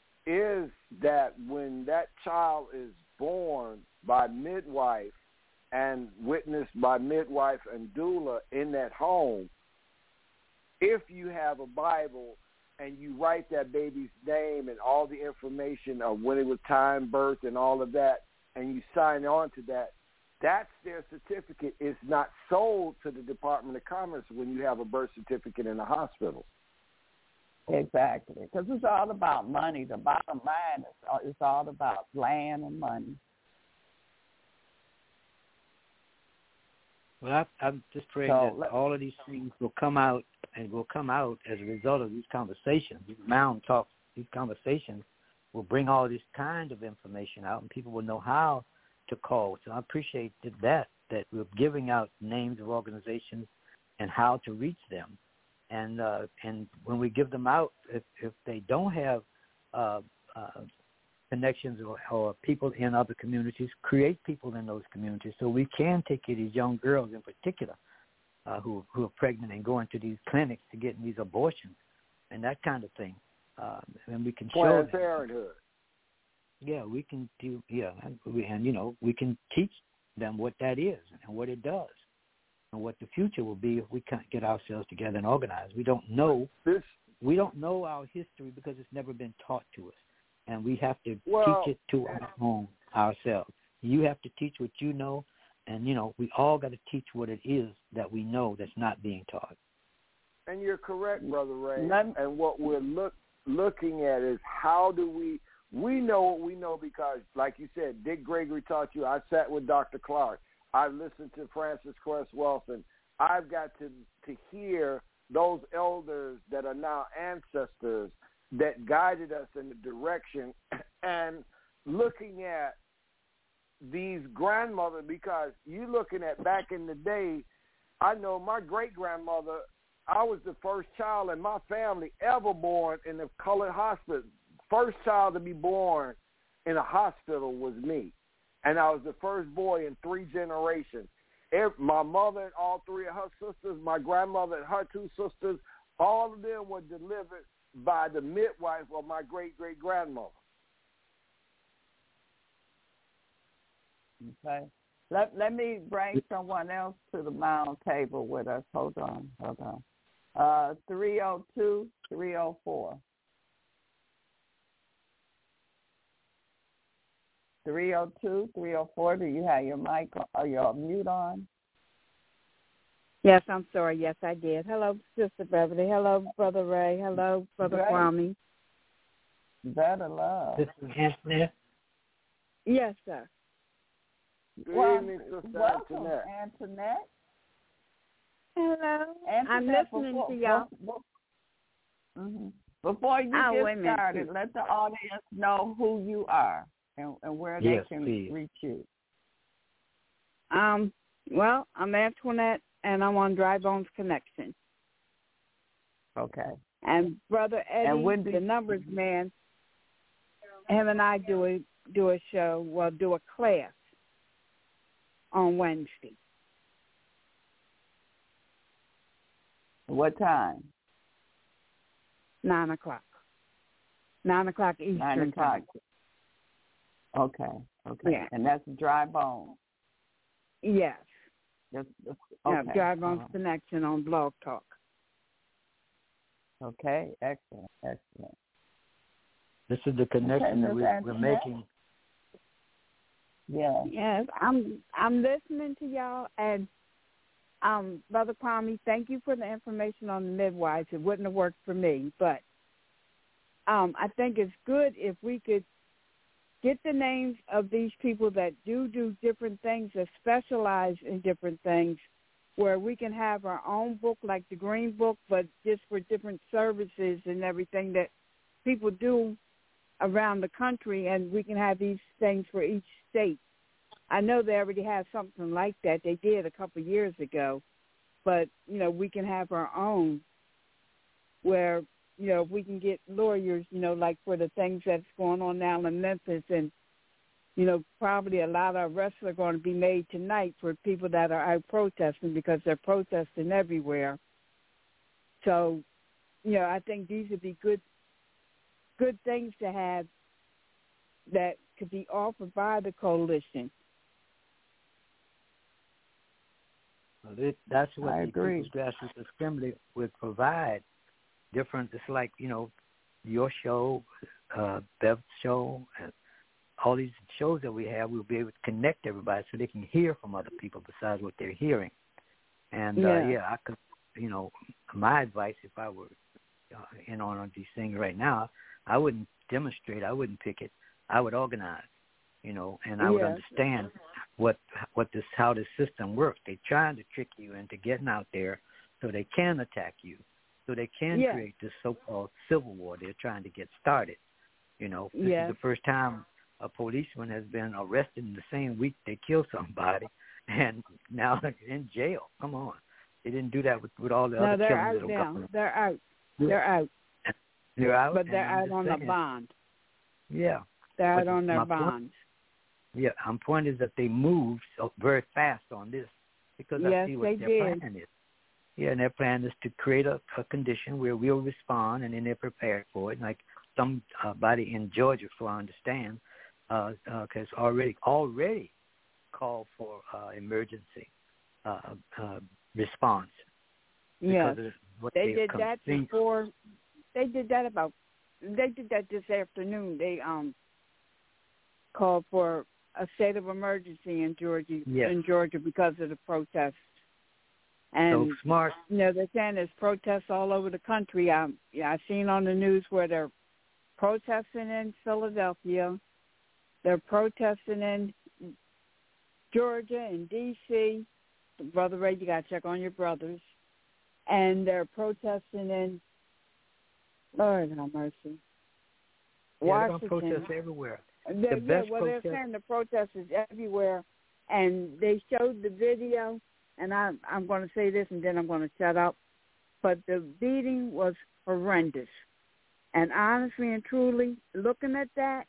E: is that when that child is born by midwife and witnessed by midwife and doula in that home, if you have a Bible and you write that baby's name and all the information of when it was time, birth, and all of that, and you sign on to that, that's their certificate. It's not sold to the Department of Commerce when you have a birth certificate in a hospital.
B: Exactly, because it's all about money. The bottom line is it's all about land and money.
D: Well, I, I'm just praying
B: So,
D: that all of these things will come out and will come out as a result of these conversations. These mound talks, these conversations will bring all this kind of information out, and people will know how to call. So I appreciate that, that we're giving out names of organizations and how to reach them. And uh, and when we give them out, if, if they don't have uh, uh, connections or, or people in other communities, create people in those communities so we can take care of these young girls in particular uh, who who are pregnant and going to these clinics to get these abortions and that kind of thing. Uh, and we can show
E: Planned
D: them.
E: Parenthood.
D: Yeah, we can do. Yeah, and, we, and you know we can teach them what that is and what it does. And what the future will be if we can't get ourselves together and organize. We don't know
E: this.
D: We don't know our history because it's never been taught to us, and we have to
E: Well,
D: teach it to our own ourselves. You have to teach what you know, and you know we all got to teach what it is that we know that's not being taught.
E: And you're correct, Brother Ray.
B: None,
E: and what we're look looking at is how do we we know what we know because, like you said, Dick Gregory taught you. I sat with Doctor Clark. I've listened to Francis Cress Welsing. I've got to, to hear those elders that are now ancestors that guided us in the direction and looking at these grandmothers, because you looking at back in the day, I know my great-grandmother, I was the first child in my family ever born in a colored hospital. First child to be born in a hospital was me. And I was the first boy in three generations. My mother and all three of her sisters, my grandmother and her two sisters, all of them were delivered by the midwife of my great-great-grandmother.
B: okay. Let let me bring someone else to the mound table with us. Hold on, hold on. Uh, three oh two, three oh four. three oh two, three oh four, do you have your mic or your mute on?
F: Yes, I'm sorry. Yes, I did. Hello, Sister Beverly. Hello, Brother Ray. Hello, Brother
B: Great.
F: Kwame.
B: Better love.
D: This is Antoinette.
F: Yes, sir.
E: Good
B: Well,
E: evening, Sister
B: welcome,
E: Antoinette.
B: Antoinette.
F: Hello.
B: Antoinette,
F: I'm listening
B: before,
F: to y'all.
B: Before, mm-hmm. before you
F: Oh,
B: get
F: wait a minute.
B: started, let the audience know who you are and, and where
D: Yes,
B: they can
D: please.
B: reach you.
F: Um, well, I'm Antoinette, and I'm on Dry Bones Connection.
B: Okay.
F: And Brother Eddie,
B: And when do
F: the
B: you-
F: numbers man, him and I do a do a show, well, do a class on Wednesday.
B: What time?
F: Nine o'clock. Nine o'clock Eastern
B: Nine o'clock.
F: time.
B: Okay. Okay.
F: Yeah.
B: And that's Dry Bones.
F: Yes.
B: That's, that's,
F: Yeah,
B: okay.
F: Dry Bones
B: Uh-huh.
F: Connection on Blog Talk.
B: Okay. Excellent. Excellent.
D: This is the connection
B: Okay,
D: that
B: Miz
D: we're, we're
B: Antoinette.
D: making.
B: Yeah.
F: Yes, I'm I'm listening to y'all, and um, Brother Kwame, thank you for the information on the midwives. It wouldn't have worked for me, but um, I think it's good if we could get the names of these people that do do different things, that specialize in different things, where we can have our own book like the Green Book, but just for different services and everything that people do around the country, and we can have these things for each state. I know they already have something like that. They did a couple of years ago, but, you know, we can have our own where, you know, we can get lawyers, you know, like for the things that's going on now in Memphis, and, you know, probably a lot of arrests are going to be made tonight for people that are out protesting because they're protesting everywhere. So, you know, I think these would be good good things to have that could be offered by the coalition.
D: Well, it, that's what
B: I
D: the
B: agree.
D: People's Grassroots Assembly would provide. Different, it's like, you know, your show, uh, Bev's show, and all these shows that we have, we'll be able to connect everybody so they can hear from other people besides what they're hearing. And,
B: yeah,
D: uh, yeah I could, you know, my advice if I were uh, in on these things right now, I wouldn't demonstrate, I wouldn't picket, I would organize, you know, and I would
B: yes.
D: understand what what this how this system works. They're trying to trick you into getting out there so they can attack you, so they can
B: yes.
D: create this so-called civil war they're trying to get started. You know, this
B: yes.
D: is the first time a policeman has been arrested in the same week they killed somebody, and now they're in jail. Come on. They didn't do that with, with all the
F: no,
D: other
F: they're
D: killings
F: out
D: that are
F: now.
D: going.
F: They're out.
D: Yeah.
F: They're out.
D: They're out.
F: But they're
D: and I'm
F: out
D: just
F: on
D: saying,
F: the bond.
D: Yeah.
F: They're
D: But
F: out on their
D: my point-
F: bonds.
D: Yeah, my point is that they moved so very fast on this because
F: Yes,
D: I see what
F: they
D: their
F: did.
D: plan is. Yeah, and their plan is to create a, a condition where we'll respond, and then they're prepared for it. Like somebody in Georgia, for I understand, uh, uh, has already already called for uh, emergency uh, uh, response.
F: Yes,
D: Because of what
F: they
D: they've
F: did that
D: conceived.
F: before. They did that about. They did that this afternoon. They um called for a state of emergency in Georgia.
D: Yes.
F: In Georgia because of the protests. And
D: So smart.
F: you know, they're saying there's protests all over the country. I yeah, I've seen on the news where they're protesting in Philadelphia. They're protesting in Georgia and D C Brother Ray, you got to check on your brothers. And they're protesting in, Lord have mercy,
D: Yeah,
F: Washington.
D: they're going to protest everywhere.
F: They're,
D: The
F: yeah,
D: best
F: well,
D: protest-
F: they're saying the protest is everywhere. And they showed the video, and I, I'm going to say this and then I'm going to shut up. But the beating was horrendous. And honestly and truly, looking at that,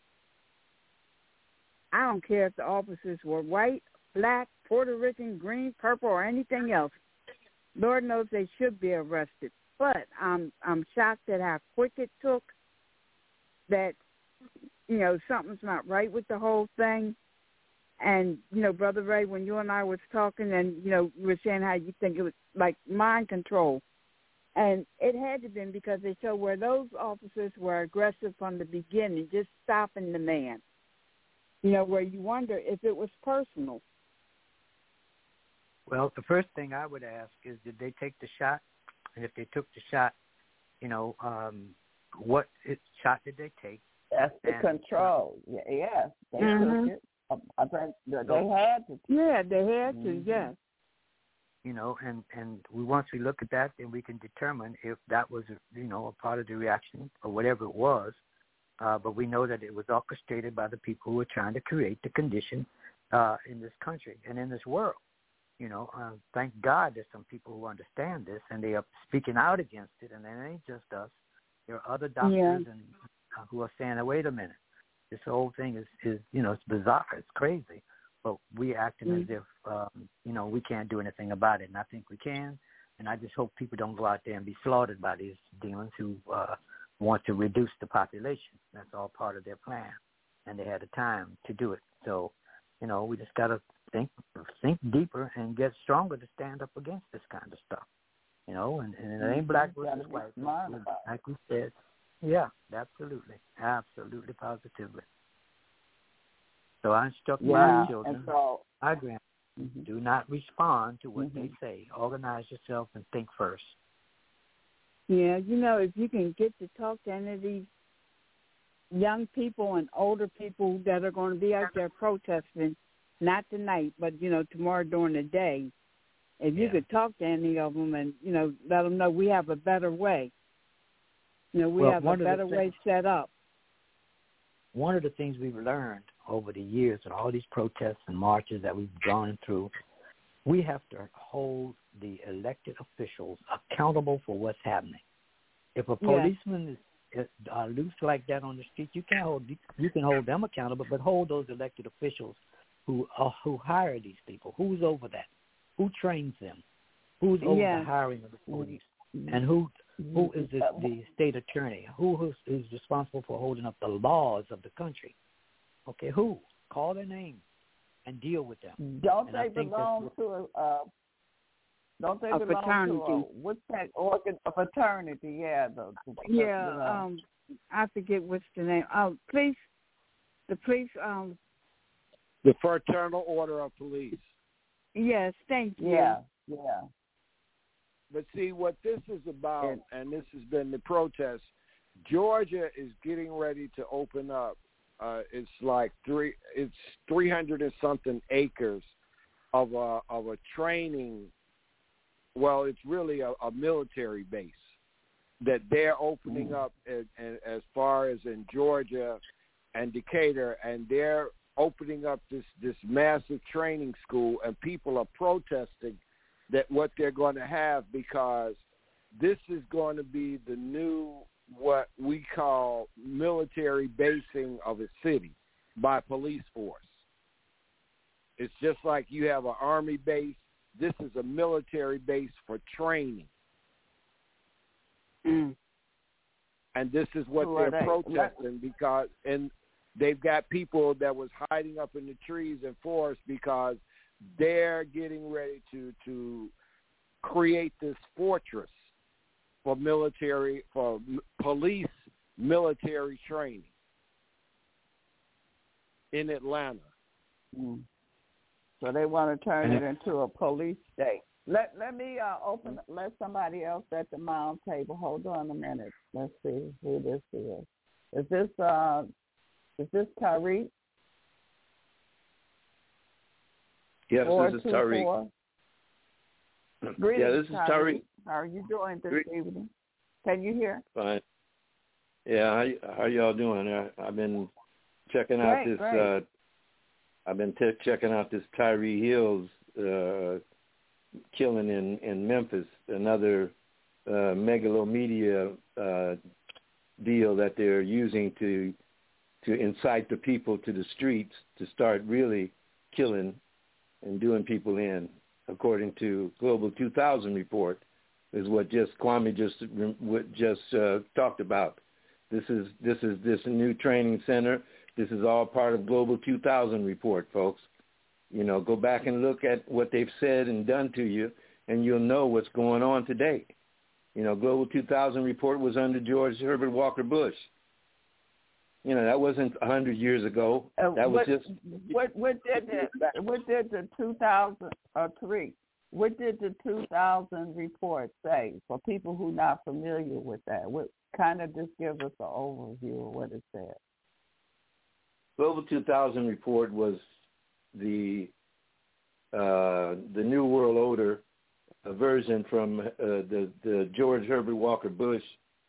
F: I don't care if the officers were white, black, Puerto Rican, green, purple, or anything else. Lord knows they should be arrested. But I'm I'm shocked at how quick it took, that, you know, something's not right with the whole thing. And, you know, Brother Ray, when you and I was talking and, you know, you were saying how you think it was like mind control. And it had to have been because they showed where those officers were aggressive from the beginning, just stopping the man. You know, where you wonder if it was personal.
D: Well, the first thing I would ask is, did they take the shot? And if they took the shot, you know, um, what it, shot did they take?
B: That's the
D: And,
B: control. Yeah, yes, they
F: Mhm.
B: took it. I, I think that they had to.
F: Yeah, they had to,
B: Mhm.
F: yes.
D: You know, and, and we once we look at that, then we can determine if that was, you know, a part of the reaction or whatever it was. Uh, but we know that it was orchestrated by the people who were trying to create the condition uh, in this country and in this world. You know, uh, thank God there's some people who understand this and they are speaking out against it. And it ain't just us. There are other doctors
F: Yeah.
D: and uh, who are saying, oh, wait a minute, this whole thing is, is, you know, it's bizarre. It's crazy. But we acting
F: Mm.
D: as if, um, you know, we can't do anything about it. And I think we can. And I just hope people don't go out there and be slaughtered by these demons who uh, want to reduce the population. That's all part of their plan. And they had the time to do it. So, you know, we just got to think think deeper and get stronger to stand up against this kind of stuff. You know, and, and it ain't black
B: You gotta
D: versus
B: be
D: white.
B: smart about it.
D: Like we said. Yeah, absolutely. Absolutely, positively. So I instruct
B: Yeah,
D: my
B: and
D: children,
B: so
D: I grant,
B: mhm.
D: do not respond to what
B: Mhm.
D: they say. Organize yourself and think first.
F: Yeah, you know, if you can get to talk to any of these young people and older people that are going to be out there protesting, not tonight, but, you know, tomorrow during the day, if you
D: Yeah.
F: could talk to any of them and, you know, let them know we have a better way. You know, we
D: Well,
F: have a
D: one of the
F: better way
D: things-
F: set up.
D: One of the things we've learned over the years and all these protests and marches that we've gone through, we have to hold the elected officials accountable for what's happening. If a
F: Yeah.
D: policeman is, is uh, loose like that on the street, you can't hold you can hold them accountable, but hold those elected officials who uh, who hire these people. Who's over that? Who trains them? Who's over
F: Yeah.
D: the hiring of the police? And who who is the, the state attorney? Who who's, is responsible for holding up the laws of the country? Okay, who? Call their name and deal with them.
B: Don't
D: And I
B: they
D: think
B: belong
D: that's
B: to a, uh, Don't they
F: a
B: belong
F: fraternity.
B: to a, what's that organ? A fraternity, yeah. The, the,
F: yeah,
B: you know.
F: um, I forget what's the name. Oh, police, the police, um.
E: The Fraternal Order of Police.
F: Yes, thank you.
B: Yeah, yeah.
E: But see, what this is about, and this has been the protest, Georgia is getting ready to open up. Uh, it's like three, it's three hundred and something acres of a of a training. Well, it's really a, a military base that they're opening mm. up in, in, as far as in Georgia and Decatur, and they're opening up this this massive training school, and people are protesting that what they're going to have, because this is going to be the new, what we call military basing of a city by police force. It's just like you have an army base. This is a military base for training.
F: Mm.
E: And this is what
B: Who
E: they're
B: they?
E: protesting, because and they've got people that was hiding up in the trees and forests because they're getting ready to, to create this fortress for military, for m- police military training in Atlanta.
B: Mm. So they want to turn it into a police state. Let let me uh, open. Let somebody else at the mound table. Hold on a minute. Let's see who this is. Is this uh? Is this Tariq?
G: Yes, this is Tariq.
B: Greetings,
G: yeah, this is Tariq.
B: Tariq. How are you doing this Greet. evening? Can you hear?
G: Fine. Yeah, how, how y'all doing? I, I've been checking
B: great,
G: out this.
B: Great.
G: Uh, I've been t- checking out this Tyree Hills uh, killing in, in Memphis. Another uh, megalomedia uh, deal that they're using to to incite the people to the streets to start really killing and doing people in, according to Global two thousand report, is what just Kwame just what just uh, talked about. This is this is this new training center. This is all part of Global two thousand report, folks. You know, go back and look at what they've said and done to you, and you'll know what's going on today. You know, Global two thousand report was under George Herbert Walker Bush. You know, that wasn't a hundred years ago.
B: Uh,
G: that was
B: what,
G: just
B: what. What did the what did the two thousand or three? What did the two thousand report say for people who not familiar with that? What kind of just give us an overview of what it said?
G: Global two thousand report was the uh, the New World Order, a version from uh, the the George Herbert Walker Bush,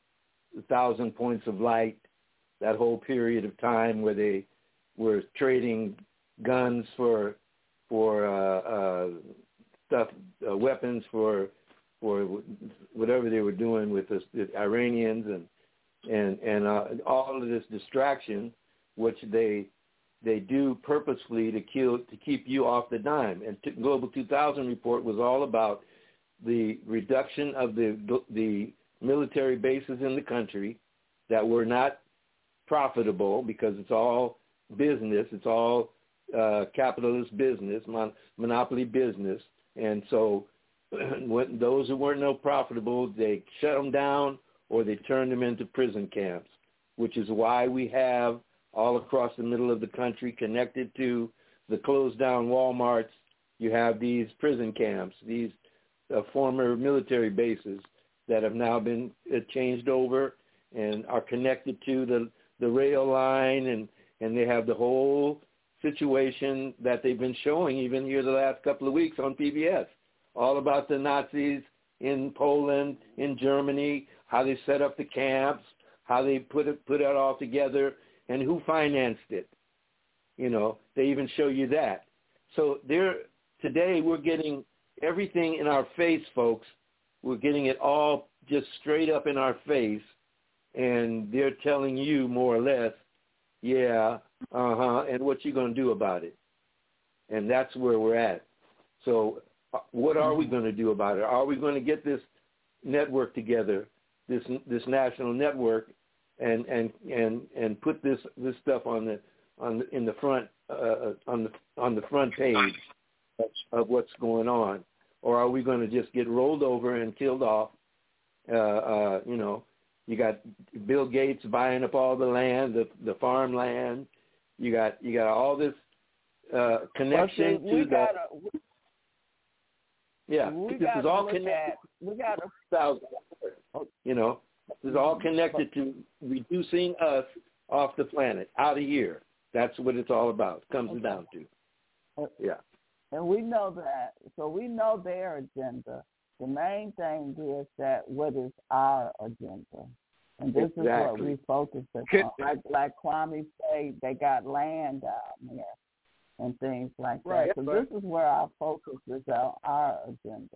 G: the Thousand Points of Light. That whole period of time where they were trading guns for for uh, uh, stuff, uh, weapons for for whatever they were doing with the, the Iranians, and and and uh, all of this distraction, which they they do purposefully to kill to keep you off the dime. And t- Global two thousand report was all about the reduction of the the military bases in the country that were not profitable, because it's all business, it's all uh, capitalist business, mon- monopoly business, and so when those who weren't no profitable, they shut them down or they turned them into prison camps, which is why we have all across the middle of the country, connected to the closed down Walmarts, you have these prison camps, these uh, former military bases that have now been uh, changed over and are connected to the the rail line, and, and they have the whole situation that they've been showing even here the last couple of weeks on P B S, all about the Nazis in Poland, in Germany, how they set up the camps, how they put it put it all together, and who financed it. You know, they even show you that. So there, today we're getting everything in our face, folks. We're getting it all just straight up in our face. And they're telling you more or less, yeah, uh-huh, and what you going to do about it. And that's where we're at. So what are we going to do about it? Are we going to get this network together, this this national network, and and and, and put this, this stuff on the on the, in the front uh, on the on the front page of what's going on? or are we going to just get rolled over and killed off? Uh, uh, you know, you got Bill Gates buying up all the land, the the farmland. You got you got all this uh, connection
B: well, see,
G: to the.
B: Gotta,
G: yeah,
B: we
G: this is all connected.
B: At, we got
G: to. You know, this is all connected to reducing us off the planet, out of here. That's what it's all about. It comes
B: okay.
G: down to. Yeah.
B: And we know that. So we know their agenda. The main thing is that what is our agenda. And this exactly. is what we focus on. Like, like Kwame said, they got land out there and things like
E: right,
B: that. So
E: right.
B: this is where our focus is on our agenda.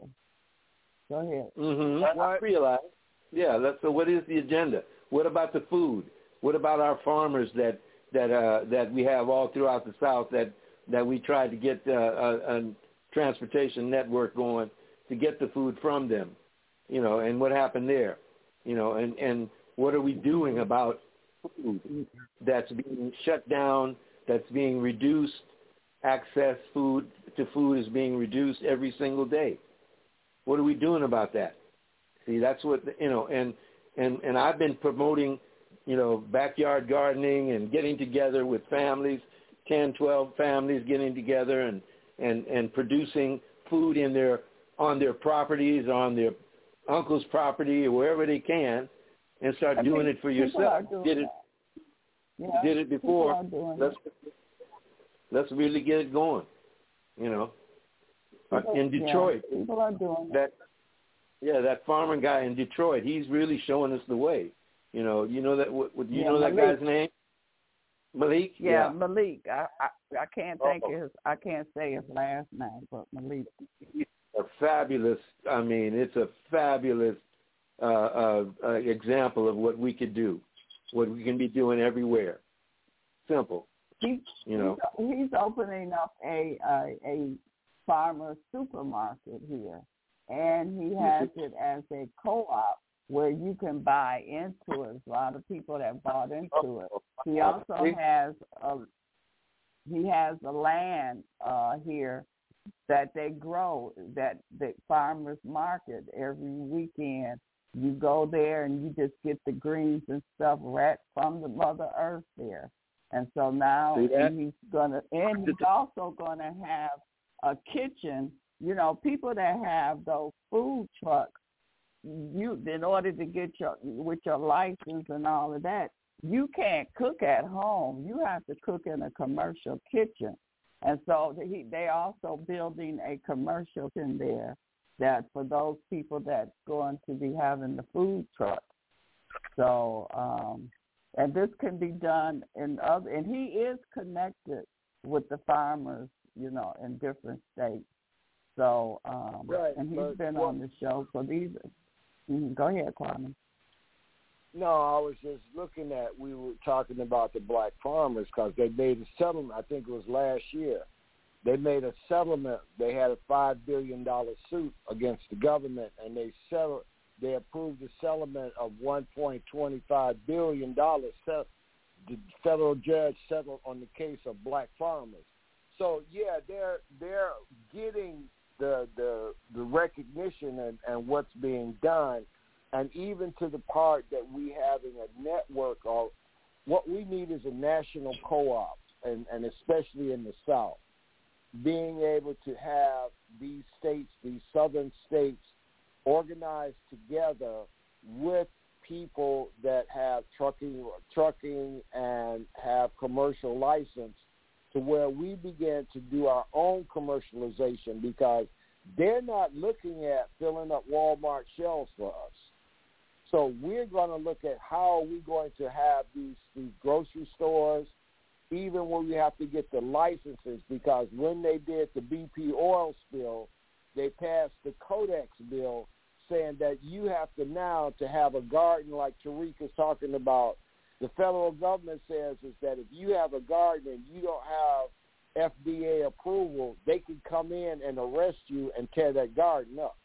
B: Go ahead.
G: Mm-hmm. I realize. Yeah, that's, so what is the agenda? What about the food? What about our farmers that that uh, that we have all throughout the South that, that we tried to get uh, a, a transportation network going to get the food from them, you know, and what happened there, you know, and, and what are we doing about food that's being shut down, that's being reduced, access food to food is being reduced every single day. What are we doing about that? See, that's what, you know, and, and, and I've been promoting, you know, backyard gardening and getting together with families, ten, twelve families getting together and, and, and producing food in their on their properties, on their uncle's property, or wherever they can, and start I doing it for yourself. Did it,
B: yeah,
G: did it before. Let's
B: it.
G: let's really get it going. You know, people, in Detroit,
B: yeah, people are doing
G: that. Yeah, that farmer guy in Detroit, he's really showing us the way. You know, you know that. What, you
B: yeah,
G: know
B: Malik.
G: that guy's name? Malik.
B: Yeah,
G: yeah.
B: Malik. I I, I can't think
G: oh.
B: his. I can't say his last name, but Malik.
G: A fabulous, I mean, it's a fabulous uh, uh, uh, example of what we could do, what we can be doing everywhere. Simple,
B: he,
G: you know.
B: He's, he's opening up a, a a farmer supermarket here, and he has it as a co-op where you can buy into it. A lot of people that bought into it. He also has a he has the land uh, here that they grow, that the farmers market every weekend. You go there and you just get the greens and stuff right from the Mother Earth there. And so now he's gonna, and he's also gonna have a kitchen. You know, people that have those food trucks, you in order to get your with your license and all of that, you can't cook at home. You have to cook in a commercial kitchen. And so he, they also building a commercial in there that for those people that's going to be having the food truck. So, um, and this can be done in other, and he is connected with the farmers, you know, in different states. So, um,
E: right,
B: and he's
E: but,
B: been
E: well,
B: on the show. So these, mm-hmm, go ahead, Kwame.
E: No, I was just looking at, we were talking about the black farmers because they made a settlement, I think it was last year. They made a settlement. They had a five billion dollars suit against the government, and they settled, they approved a settlement of one point two five billion dollars. The federal judge settled on the case of black farmers. So, yeah, they're they're getting the the, the recognition and, and what's being done. And even to the part that we having a network, or what we need is a national co-op, and, and especially in the South, being able to have these states, these southern states, organized together with people that have trucking, trucking and have commercial license, to where we begin to do our own commercialization, because they're not looking at filling up Walmart shelves for us. So we're going to look at how are we going to have these, these grocery stores, even when we have to get the licenses, because when they did the B P oil spill, they passed the Codex bill saying that you have to now, to have a garden like Tariq is talking about, the federal government says is that if you have a garden and you don't have F D A approval, they can come in and arrest you and tear that garden up.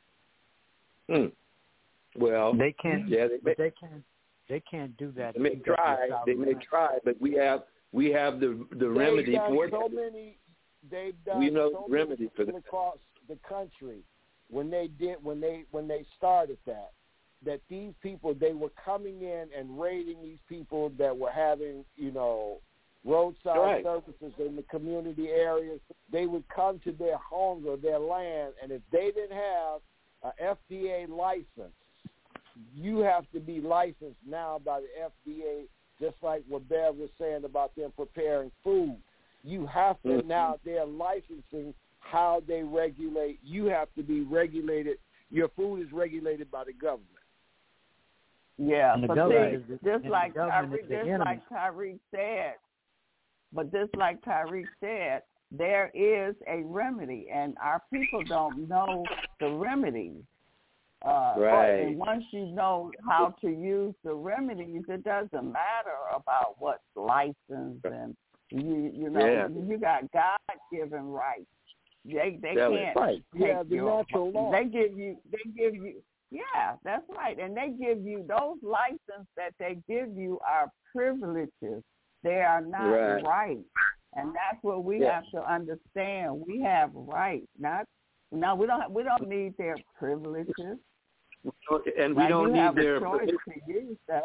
G: Hmm. Well,
D: they can't.
G: Yeah, they,
D: but they can't. They can't do that.
G: They may try. They may try, but we have we have the the remedy for
E: so
G: that.
E: Many, they've done
G: we know
E: so
G: the remedy
E: many
G: for that
E: across the country when they did when they when they started that, that these people, they were coming in and raiding these people that were having, you know, roadside
G: right.
E: services in the community areas. They would come to their homes or their land, and if they didn't have an F D A license, you have to be licensed now by the F D A, just like what Bev was saying about them preparing food. You have to
G: mm-hmm.
E: now, they're licensing how they regulate. You have to be regulated. Your food is regulated by the government.
B: Yeah,
D: and the
B: but
D: government
B: see,
D: is,
B: just
D: and
B: like
D: the government
B: Tyreek,
D: is the
B: just
D: enemy.
B: like Tyreek said, but just like Tyreek said, there is a remedy, and our people don't know the remedy. Uh,
G: right.
B: And once you know how to use the remedies, it doesn't matter about what's licensed, and you you know
G: yeah.
B: you got God-given rights. They they
G: that
B: can't
E: right.
B: take
E: Yeah, the
B: your,
E: natural law.
B: They give you they give you yeah, that's right, and they give you those licenses that they give you are privileges. They are not
G: right.
B: rights, and that's what we
G: yeah.
B: have to understand. We have rights, not no. We don't we don't need their privileges.
G: And we
B: now,
G: don't
B: you
G: need
B: have
G: their
B: a choice
G: permission.
B: to use that.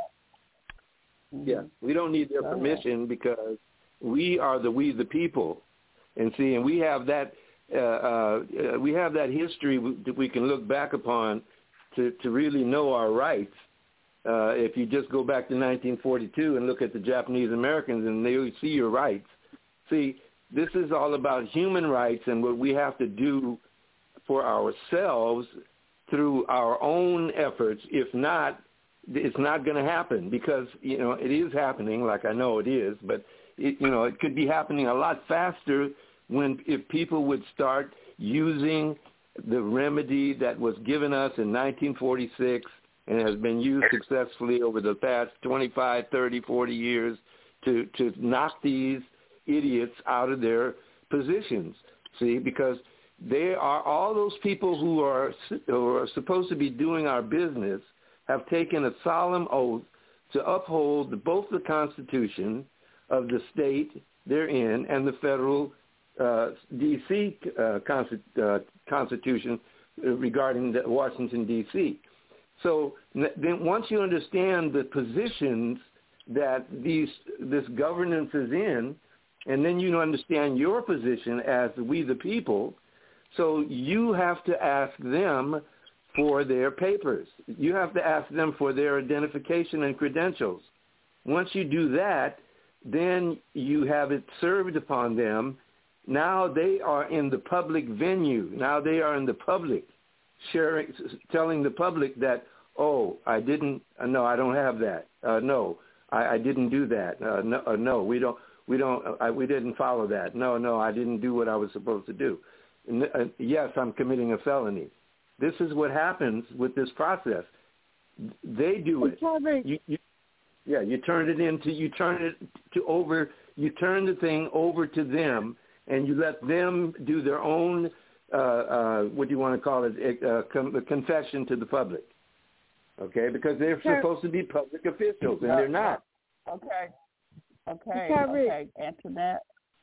B: Mm-hmm.
G: Yeah, we don't need their
B: Go
G: permission
B: ahead.
G: because we are the we the people, and see, and we have that uh, uh, we have that history that we can look back upon to to really know our rights. Uh, if you just go back to nineteen forty-two and look at the Japanese Americans, and they see your rights. See, this is all about human rights and what we have to do for ourselves through our own efforts. If not, it's not going to happen, because, you know, it is happening, like I know it is, but, it, you know, it could be happening a lot faster when if people would start using the remedy that was given us in nineteen forty-six and has been used successfully over the past twenty-five, thirty, forty years to, to knock these idiots out of their positions, see, because they are all those people who are who are supposed to be doing our business have taken a solemn oath to uphold both the Constitution of the state they're in and the federal uh, D C uh, Consti- uh, Constitution regarding the Washington, D C So then once you understand the positions that these this governance is in, and then you understand your position as we the people, so you have to ask them for their papers. You have to ask them for their identification and credentials. Once you do that, then you have it served upon them. Now they are in the public venue. Now they are in the public, sharing, telling the public that, oh, I didn't, uh, no, I don't have that. Uh, no, I, I didn't do that. Uh, no, uh, no, we don't, we don't, uh, we didn't follow that. No, no, I didn't do what I was supposed to do. Uh, yes, I'm committing a felony. This is what happens with this process. They do it. You, you, yeah, you turn it into, you turn it to over, you turn the thing over to them, and you let them do their own, uh, uh, what do you want to call it, uh, com- confession to the public. Okay, because they're
F: Sure.
G: supposed to be public officials, and they're not.
B: Okay. Okay.
F: Tyreek.
B: Okay. Answer that.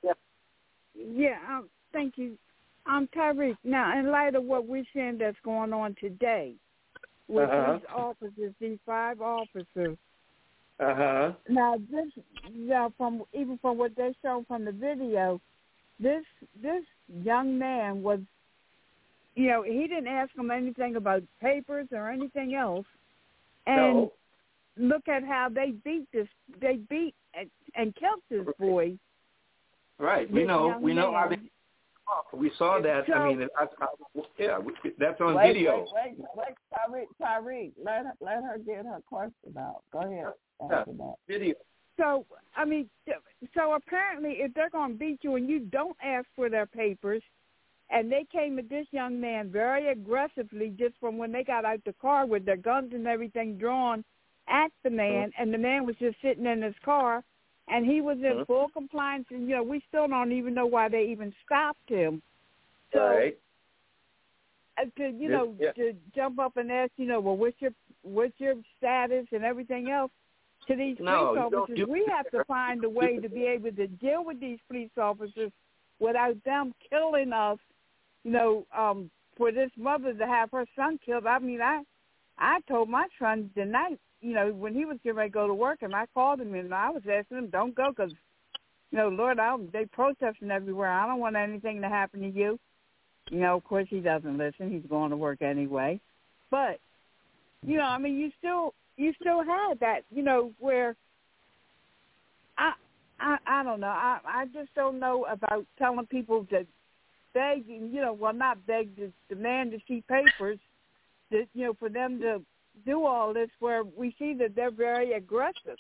F: Yeah, um, thank you. Um, Tyreek, now, in light of what we're seeing that's going on today with
G: Uh-huh.
F: these officers, these five officers,
G: Uh-huh.
F: now, this, now from even from what they showed from the video, this this young man was, you know, he didn't ask them anything about papers or anything else. And
G: No.
F: look at how they beat this, they beat and, and killed this boy.
G: Right. We
F: this
G: know.
F: young
G: We know how they.
F: man.
G: We saw that.
F: So-
G: I mean, I, I, yeah, we, that's on
B: wait,
G: video.
B: Wait, wait, wait, Tyreek, Tyreek, let her, let her get her question out. Go ahead. Answer that.
G: Video.
F: So, I mean, so apparently if they're going to beat you and you don't ask for their papers, and they came at this young man very aggressively just from when they got out the car with their guns and everything drawn at the man, uh-huh. and the man was just sitting in his car, and he was in uh-huh. full compliance, and, you know, we still don't even know why they even stopped him. So,
G: right.
F: uh, to, you know,
G: yeah.
F: to jump up and ask, you know, well, what's your, what's your status and everything else, to these
G: no,
F: police officers,
G: do
F: we have to find a way to be able to deal with these police officers without them killing us, you know, um, for this mother to have her son killed, I mean, I I told my son the night, you know, when he was getting ready to go to work, and I called him, and I was asking him, don't go, because, you know, Lord, I, they protesting everywhere. I don't want anything to happen to you. You know, of course, he doesn't listen. He's going to work anyway. But, you know, I mean, you still you still had that, you know, where I I, I don't know. I, I just don't know about telling people to beg, you know, well, not beg, to demand to see papers, that, you know, for them to do all this, where we see that they're very aggressive.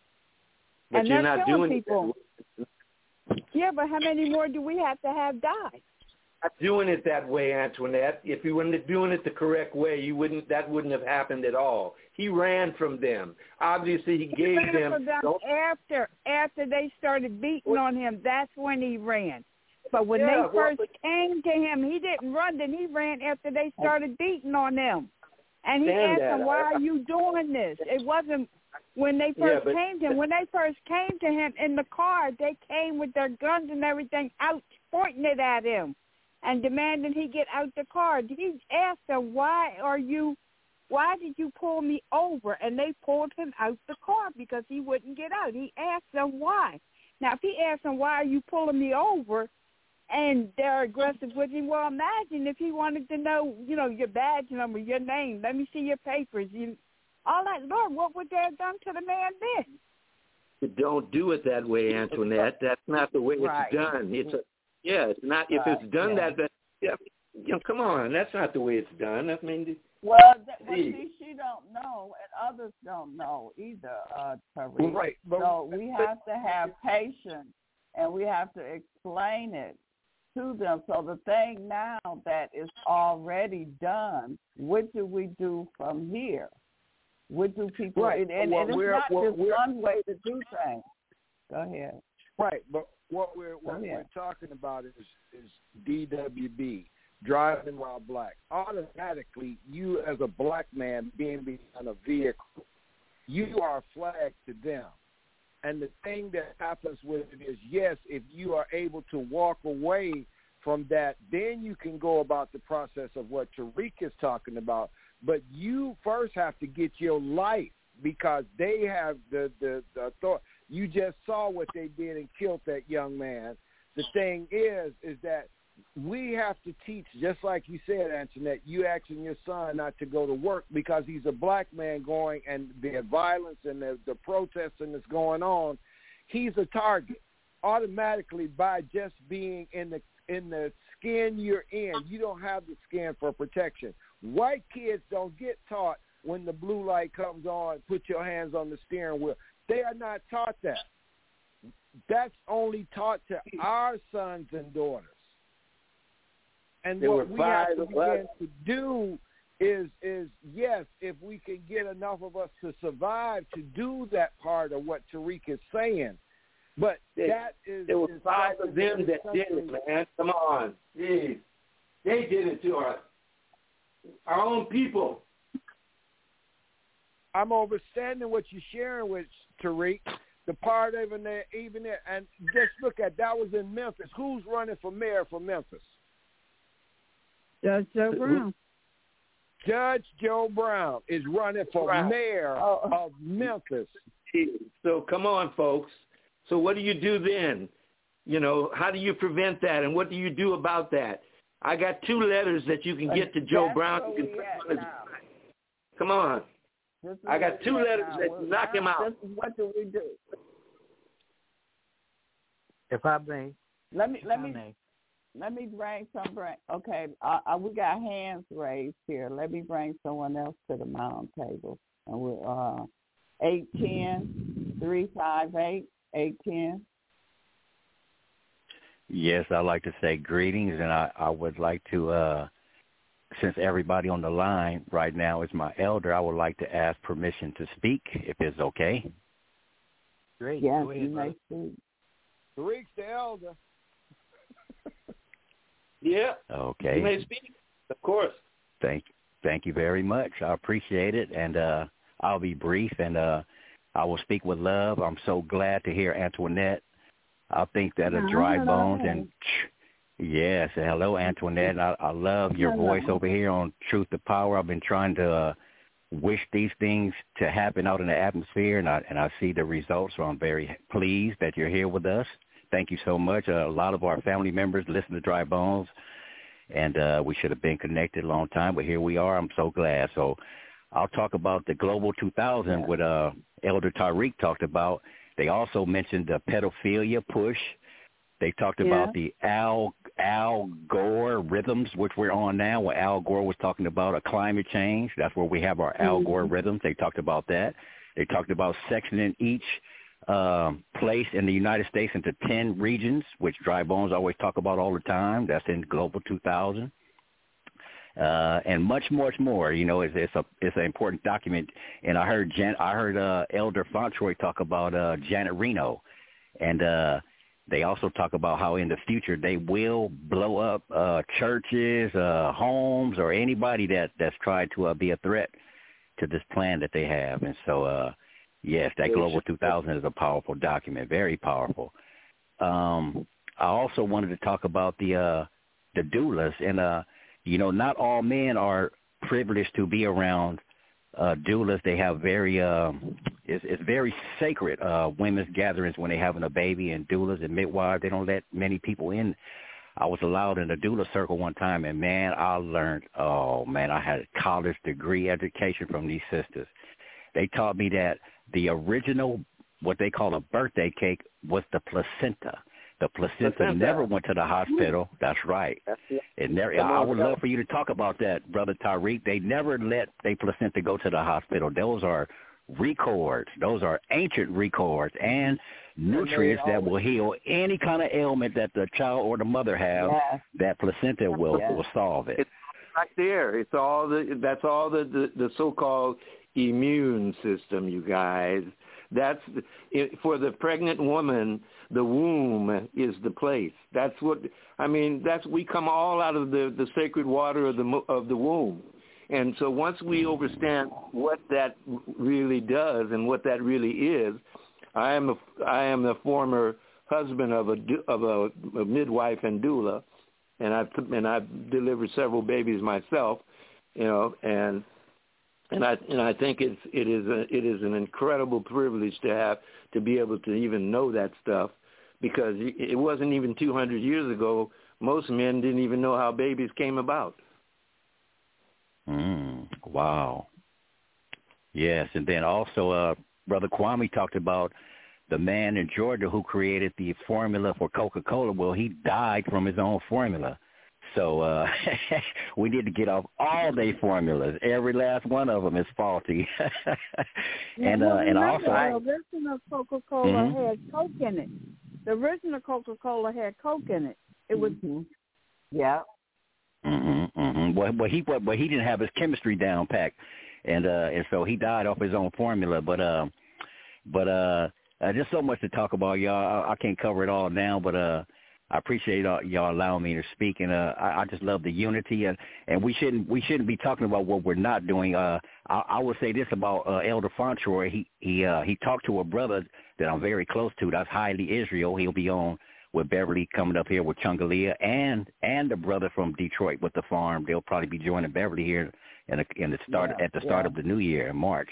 G: But
F: and
G: you're
F: they're
G: not
F: killing
G: doing
F: people.
G: it.
F: Yeah, but how many more do we have to have die?
G: Not doing it that way, Antoinette. If you weren't doing it the correct way, you wouldn't. That wouldn't have happened at all. He ran from them. Obviously, he, he gave
F: ran
G: them.
F: From them after after they started beating on him. That's when he ran. But when
G: yeah,
F: they first
G: well,
F: came to him, he didn't run. Then he ran after they started beating on him. And he asked
G: that.
F: them, "Why
G: I,
F: are you doing this?" It wasn't when they first
G: yeah, but,
F: came to him. When they first came to him in the car, they came with their guns and everything out, pointing it at him and demanding he get out the car. He asked them, why are you, why did you pull me over? And they pulled him out the car because he wouldn't get out. He asked them why. Now, if he asked them, why are you pulling me over, and they're aggressive with him, well, imagine if he wanted to know, you know, your badge number, your name, let me see your papers, you, all that. Lord, what would they have done to the man then?
G: Don't do it that way, Antoinette. That's not the way
B: Right.
G: it's done. It's a, yeah, it's not. If
B: Right,
G: it's done
B: yeah.
G: that, that, yeah, you know, come on, that's not the way it's done. I mean,
B: Well, that, but see, she don't know, and others don't know either, uh, Tariq.
E: Right. But,
B: so we have to have patience, and we have to explain it to them. So the thing now that is already done, what do we do from here? What do people?
E: Right.
B: And, and,
E: Well,
B: and it's
E: we're-
B: not
E: well,
B: just
E: we're-
B: one way to do things. Go ahead.
E: Right, but what we're what
B: yeah.
E: we're talking about is is D W B, driving while black. Automatically, you as a black man being behind a vehicle, you are a flag to them. And the thing that happens with it is, yes, if you are able to walk away from that, then you can go about the process of what Tariq is talking about. But you first have to get your life, because they have the the, the authority. You just saw what they did and killed that young man. The thing is, is that we have to teach, just like you said, Antoinette, you asking your son not to go to work because he's a black man going, and the violence and the, the protesting that's going on, he's a target automatically by just being in the in the skin you're in. You don't have the skin for protection. White kids don't get taught when the blue light comes on, put your hands on the steering wheel. They are not taught that. That's only taught to our sons and daughters. And
G: There
E: what
G: were
E: we have
G: five
E: to
G: of
E: begin
G: us.
E: to do is, is, yes, if we can get enough of us to survive to do that part of what Tariq is saying. But
G: They,
E: that is...
G: there were
E: is
G: five of them
E: is
G: that did it, man. Come on. Jeez. They did it to us. Our own people.
E: I'm understanding what you're sharing with Tariq. The part even there, even there, and just look at that was in Memphis. Who's running for mayor for Memphis?
F: Judge Joe Brown.
E: Judge Joe Brown is running for
G: Right.
E: mayor
B: Oh.
E: of Memphis.
G: So come on, folks. So what do you do then? You know, how do you prevent that, and what do you do about that? I got two letters that you can get to Joe
B: That's
G: Brown.
B: where
G: You can
B: we
G: put
B: at
G: on his-
B: now.
G: Come on.
B: This is
G: I got
B: what
G: two
B: we at
G: letters
B: now.
G: that
B: Well,
G: knock him
B: now,
G: out.
B: This is what do we do?
D: If I may,
B: Let me
D: if
B: let
D: I
B: me
D: may.
B: let me bring some. Bring, okay, uh, uh, we got hands raised here. Let me bring someone else to the mound table, and we're uh, eight ten three five eight eight ten.
H: Yes, I'd like to say greetings, and I, I would like to, uh, since everybody on the line right now is my elder, I would like to ask permission to speak, if it's okay.
D: Great.
B: Yes,
D: Go ahead,
B: you may
D: brother.
B: speak.
E: Tariq's the elder.
G: Yeah.
H: Okay.
G: You may speak, of course.
H: Thank, thank you very much. I appreciate it, and uh, I'll be brief, and uh, I will speak with love. I'm so glad to hear Antoinette. I think that a dry bones and Yes. Hello, Antoinette. I, I love your
F: Hello.
H: voice over here on Truth to Power. I've been trying to uh, wish these things to happen out in the atmosphere, and I, and I see the results, so I'm very pleased that you're here with us. Thank you so much. Uh, a lot of our family members listen to Dry Bones, and uh, we should have been connected a long time, but here we are. I'm so glad. So I'll talk about the Global two thousand, yeah. what uh, Elder Tariq talked about. They also mentioned the pedophilia push. They talked yeah. about the Al Al Gore rhythms, which we're on now, where Al Gore was talking about a climate change. That's where we have our Al mm-hmm. Gore rhythms. They talked about that. They talked about sectioning each um, place in the United States into ten regions, which Dry Bones always talk about all the time. That's in Global two thousand. Uh, and much, much more. You know, it's, it's a it's an important document. And I heard Jan, I heard uh, Elder Fontroy talk about uh, Janet Reno, and uh, they also talk about how in the future they will blow up uh, churches, uh, homes, or anybody that, that's tried to uh, be a threat to this plan that they have. And so, uh, yes, that Global two thousand is a powerful document, very powerful. Um, I also wanted to talk about the uh, the doulas. And, uh, you know, not all men are privileged to be around uh, doulas. They have very uh, it's, it's very sacred uh, women's gatherings when they're having a baby, and doulas and midwives. They don't let many people in. I was allowed in a doula circle one time, and man, I learned. Oh man, I had a college degree education from these sisters. They taught me that the original, what they call a birthday cake, was the placenta. The placenta, placenta. never went to the hospital. That's right. That's it. It never, I would love for you to talk about that, Brother Tariq. They never let their placenta go to the hospital. Those are records. Those are ancient records and nutrients that will heal any kind of ailment that the child or the mother have. Yeah. That placenta will, yeah. will solve it.
G: It's right there. It's all the. That's all the the, the so-called immune system, you guys. That's it, for the pregnant woman. The womb is the place. That's what I mean. That's we come all out of the, the sacred water of the of the womb, and so once we understand what that really does and what that really is, I am a I am the former husband of a of a, a midwife and doula, and I've and I've delivered several babies myself, you know, and. And I and I think it's it is a, it is an incredible privilege to have to be able to even know that stuff, because it wasn't even two hundred years ago. Most men didn't even know how babies came about.
H: Mm, wow. Yes, and then also uh, Brother Kwame talked about the man in Georgia who created the formula for Coca-Cola. Well, he died from his own formula. So uh, we need to get off all their formulas. Every last one of them is faulty. and
F: well,
H: uh, and also,
F: the original Coca-Cola mm-hmm. had Coke in it. The original Coca-Cola had Coke in it. It was,
B: mm-hmm. yeah.
H: Mm-hmm, mm-hmm. Well, but he but, but he didn't have his chemistry down packed, and uh, and so he died off his own formula. But uh, but uh, uh, just so much to talk about, y'all. I, I can't cover it all now, but uh. I appreciate all, y'all allowing me to speak, and uh, I, I just love the unity, and, and we shouldn't we shouldn't be talking about what we're not doing. Uh, I, I will say this about uh, Elder Fontroy. He he uh, he talked to a brother that I'm very close to. That's Haile Israel. He'll be on with Beverly coming up here with Chungalia, and and the brother from Detroit with the farm. They'll probably be joining Beverly here in the, in the start yeah, at the start yeah. of the new year in March.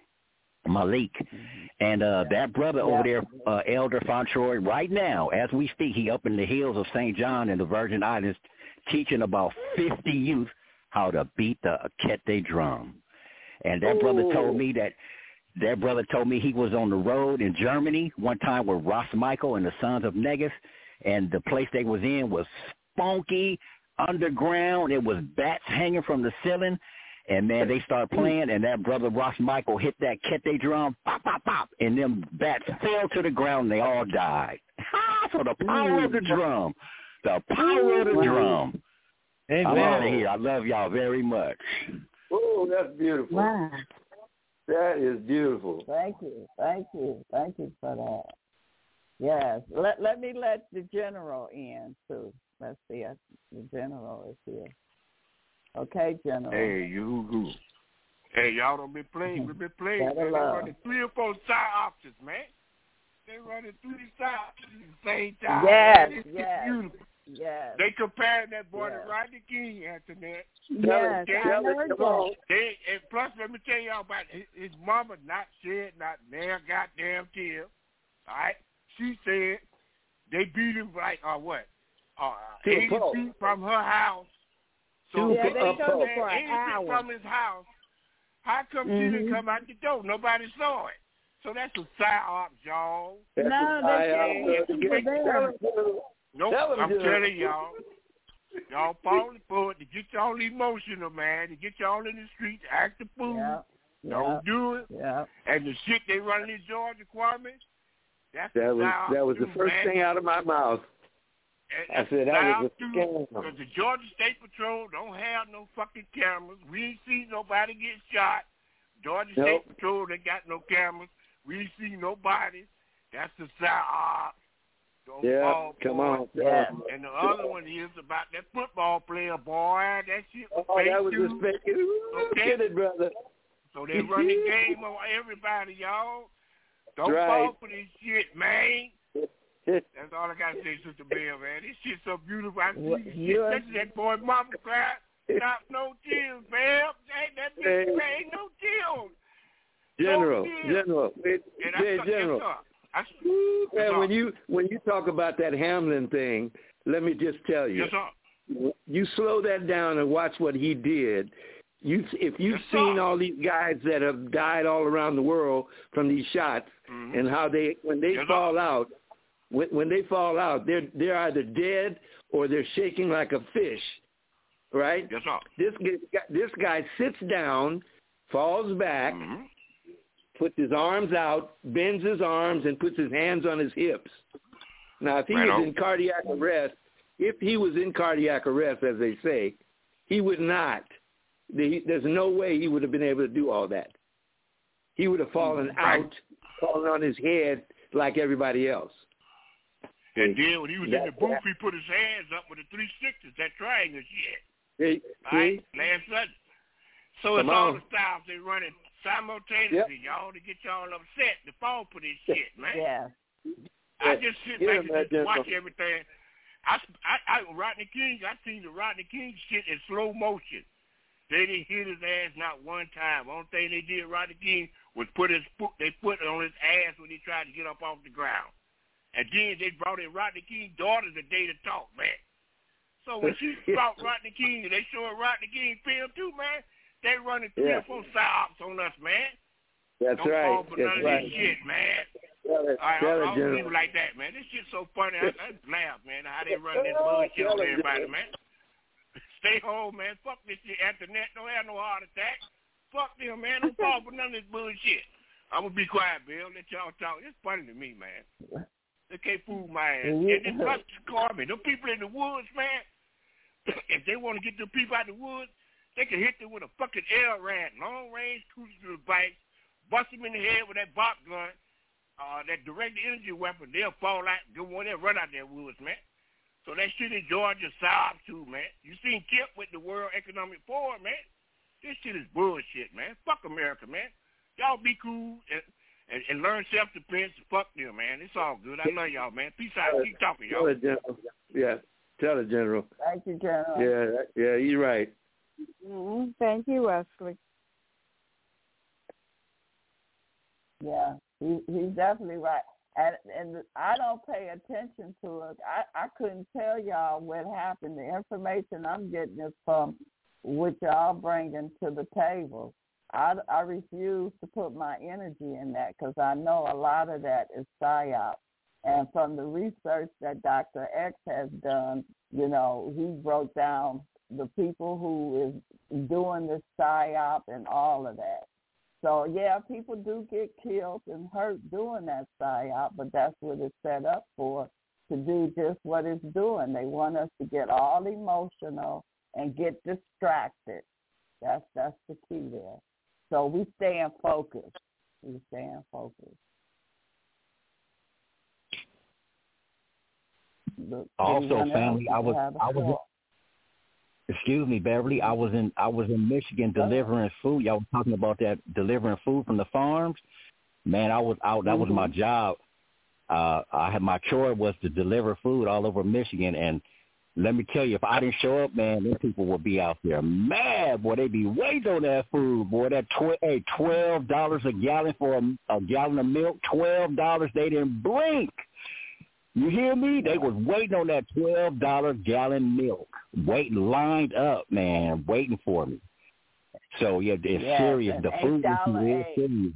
H: Malik. And uh, that brother yeah. over there, uh, Elder Fontroy, right now, as we speak, he up in the hills of Saint John in the Virgin Islands teaching about fifty youth how to beat the Akete drum. And that Ooh. brother told me that that brother told me he was on the road in Germany one time with Ross Michael and the Sons of Negus, and the place they was in was spunky, underground. It was bats hanging from the ceiling. And, man, they started playing, and that brother Ross Michael hit that kete drum, pop, pop, pop, and them bats fell to the ground, and they all died. So the power of the drum, the power of the drum. Amen. I'm out of here. I love y'all very much.
G: Oh, that's beautiful.
B: Wow.
G: That is beautiful.
B: Thank you. Thank you. Thank you for that. Yes. Let let me let the general in, too. Let's see. The general is here. Okay, General.
I: Hey, you who? Hey, y'all don't be playing. We be playing. They running three or four side options, man. They running three side options at the same time.
B: Yes,
I: it's
B: yes.
I: beautiful.
B: Yes.
I: They comparing that boy
B: yes.
I: to Rodney King, Antoinette.
F: Yes,
I: they,
F: I heard that.
I: They, and plus, let me tell y'all about his, his mama not shed not damn goddamn tear. All right? She said they beat him like, uh, what? Uh, eighty feet from her house. So
F: yeah, they told her for an
I: eighty
F: hour.
I: feet from his house. How come
F: mm-hmm.
I: she didn't come out the door? Nobody saw it. So that's a psyop, y'all.
F: That's no, they said he was there.
I: Nope, I'm telling y'all. Y'all falling for it to get y'all emotional, man, to get y'all in the street to act the fool.
B: Yeah.
I: Don't
B: yeah.
I: do it.
B: Yeah.
I: And the shit they running in Georgia, Kwame, that's
J: that was that was
I: too,
J: the first
I: man.
J: thing out of my mouth.
I: And
J: I said that was a scam.
I: Because the Georgia State Patrol don't have no fucking cameras. We ain't seen nobody get shot. Georgia nope. State Patrol, they got no cameras. We ain't seen nobody. That's the side. Don't
J: yeah,
I: fall
J: come
I: boy.
J: on.
B: Yeah.
I: And the other one is about that football player, boy. That shit was
J: oh,
I: fake
J: that was
I: too.
J: just fake.
I: Okay?
J: Get it, brother.
I: So they run the game on everybody, y'all. Don't
J: right.
I: fall for this shit, man. That's all I got to say, Sister Bell, man. This shit's so beautiful. I see this shit. That's that boy mama cry. Not no tears, Bell. Ain't that bitch ain't no tears.
J: General,
I: no
J: General, wait, hey, General.
I: I,
J: man, when you when you talk about that Hamlin thing, let me just tell you.
I: Yes, sir.
J: You slow that down and watch what he did. You, if you've
I: yes,
J: seen
I: sir.
J: all these guys that have died all around the world from these shots,
I: mm-hmm.
J: and how they when they
I: yes,
J: fall
I: sir.
J: out, when, when they fall out, they're they're either dead or they're shaking like a fish, right?
I: Yes, sir.
J: This guy, this guy sits down, falls back,
I: mm-hmm.
J: puts his arms out, bends his arms, and puts his hands on his hips. Now, if he
I: right
J: was
I: on.
J: in cardiac arrest, if he was in cardiac arrest, as they say, he would not. There's no way he would have been able to do all that. He would have fallen
I: right.
J: out, fallen on his head like everybody else.
I: And then when he was that, in the booth, he put his hands up with the three sixties, that triangle shit.
J: See,
I: right?
J: see?
I: Last Sunday. So it's
J: Come
I: all
J: on.
I: the styles they running simultaneously, yep. y'all, to get y'all upset to fall for this shit, man.
B: Yeah.
I: I just sit
J: yeah,
I: back and just watch everything. I, I, I, Rodney King, I seen the Rodney King shit in slow motion. They didn't hit his ass not one time. Only thing they did, Rodney King, was put his foot, they put it on his ass when he tried to get up off the ground. And then they brought in Rodney King's daughter today to talk, man. So when she brought Rodney King and they showed Rodney King film too, man, they running three
J: yeah.
I: or four psyops on us, man.
J: That's
I: Don't
J: right.
I: fall for
J: That's
I: none of
J: right.
I: this shit, man.
J: Tell it,
I: All right,
J: tell
I: I,
J: it,
I: I don't
J: General.
I: leave it like that, man. This shit's so funny. I, I laugh, man, how they run this bullshit on everybody, man. Stay home, man. Fuck this shit. Antoinette don't have no heart attack. Fuck them, man. Don't fall for none of this bullshit. I'm going to be quiet, Bill. Let y'all talk. It's funny to me, man. They can't fool my ass. And this plus Carmen, them people in the woods, man, if they want to get them people out of the woods, they can hit them with a fucking air rat, long-range cruise bikes, bust them in the head with that bop gun, uh, that direct energy weapon. They'll fall out, go on there, run out their woods, man. So that shit in Georgia sob too, man. You seen Kip with the World Economic Forum, man. This shit is bullshit, man. Fuck America, man. Y'all be cool and, and, and learn self-defense. Fuck them, man. It's all good. I love y'all, man. Peace out. Keep talking, y'all.
J: Tell it, General. Yeah. Tell it, General.
B: Thank you, General.
J: Yeah, yeah, you're right.
F: Mm-hmm. Thank you, Wesley.
B: Yeah, he, he's definitely right. And, and I don't pay attention to it. I, I couldn't tell y'all what happened. The information I'm getting is from what y'all bringing to the table. I, I refuse to put my energy in that because I know a lot of that is psyop. And from the research that Doctor X has done, you know, he broke down the people who is doing this psyop and all of that. So, yeah, people do get killed and hurt doing that psyop, but that's what it's set up for, to do just what it's doing. They want us to get all emotional and get distracted. That's that's the key there. So we stay in focus. We stay in focus. Look,
H: also, family, I was I was. Excuse me, Beverly. I was in I was in Michigan delivering food. Y'all was talking about that, delivering food from the farms. Man, I was out. That mm-hmm. was my job. Uh, I had my chore was to deliver food all over Michigan, and let me tell you, if I didn't show up, man, them people will be out there mad. Boy, they be waiting on that food. Boy, that tw- hey, twelve dollars a gallon for a, a gallon of milk, twelve dollars, they didn't blink. You hear me? They was waiting on that twelve dollars gallon milk, waiting, lined up, man, waiting for me. So, yeah, it's
B: yes,
H: serious. The food is serious.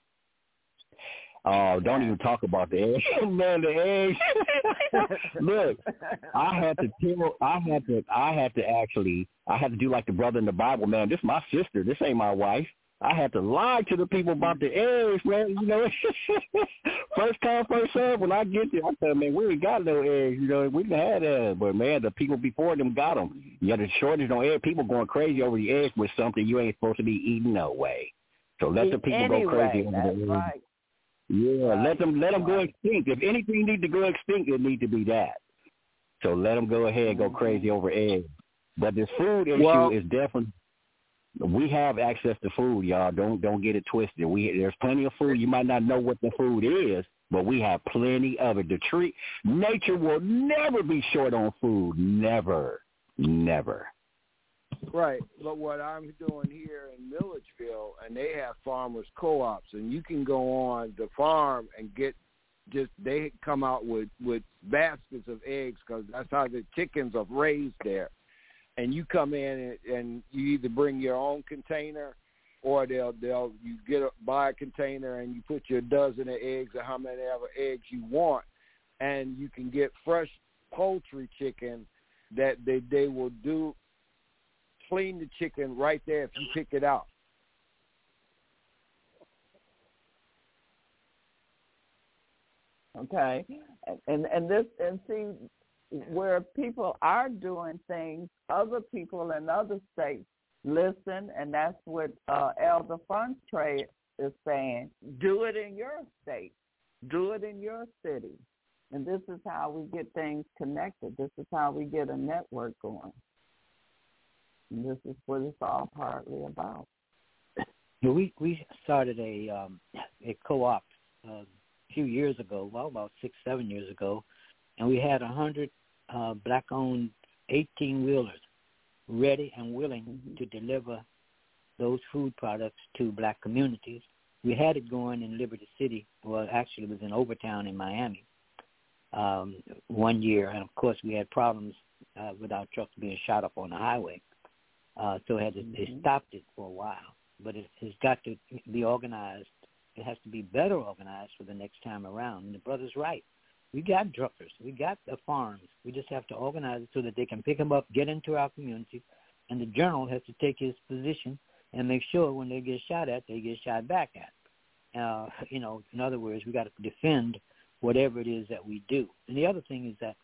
H: Oh, don't yeah. even talk about the eggs. Man, the eggs. Look, I had to tell, I had to, I had to actually, I had to do like the brother in the Bible, man. This is my sister. This ain't my wife. I had to lie to the people about the eggs, man. You know, first come, first serve. When I get there, I said, man, we ain't got no eggs. You know, we didn't have that. But, man, the people before them got them. You got the shortage on eggs. People going crazy over the eggs with something you ain't supposed to be eating no way. So let the people
B: anyway,
H: go crazy over
B: that's
H: the eggs.
B: Right.
H: Yeah,
B: right.
H: let them let them go extinct. If anything need to go extinct, it need to be that. So let them go ahead and go crazy over eggs. But this food issue
E: well,
H: is definitely. We have access to food, y'all. Don't don't get it twisted. We there's plenty of food. You might not know what the food is, but we have plenty of it. The tree, nature will never be short on food. Never, never.
E: Right, but what I'm doing here in Milledgeville, and they have farmers co-ops, and you can go on the farm and get just they come out with with baskets of eggs because that's how the chickens are raised there. And you come in and, and you either bring your own container, or they'll they'll you get a, buy a container and you put your dozen of eggs or how many ever eggs you want, and you can get fresh poultry chicken that they they will do clean the chicken right there if you pick it out.
B: Okay, and and this and see. Where people are doing things, other people in other states listen, and that's what uh, Elder Fontre is saying. Do it in your state. Do it in your city. And this is how we get things connected. This is how we get a network going. And this is what it's all partly about.
D: Well, we, we started a, um, a co-op uh, a few years ago, well, about six, seven years ago, and we had a hundred Uh, black-owned eighteen-wheelers ready and willing mm-hmm. to deliver those food products to black communities. We had it going in Liberty City. Well, actually, it was in Overtown in Miami um, one year. And, of course, we had problems uh, with our trucks being shot up on the highway. Uh, so had to, mm-hmm. they stopped it for a while. But it, it's got to be organized. It has to be better organized for the next time around. And the brother's right. We got truckers. We got the farms. We just have to organize it so that they can pick them up, get into our communities, and the journal has to take his position and make sure when they get shot at, they get shot back at. Uh, you know, in other words, we got to defend whatever it is that we do. And the other thing is that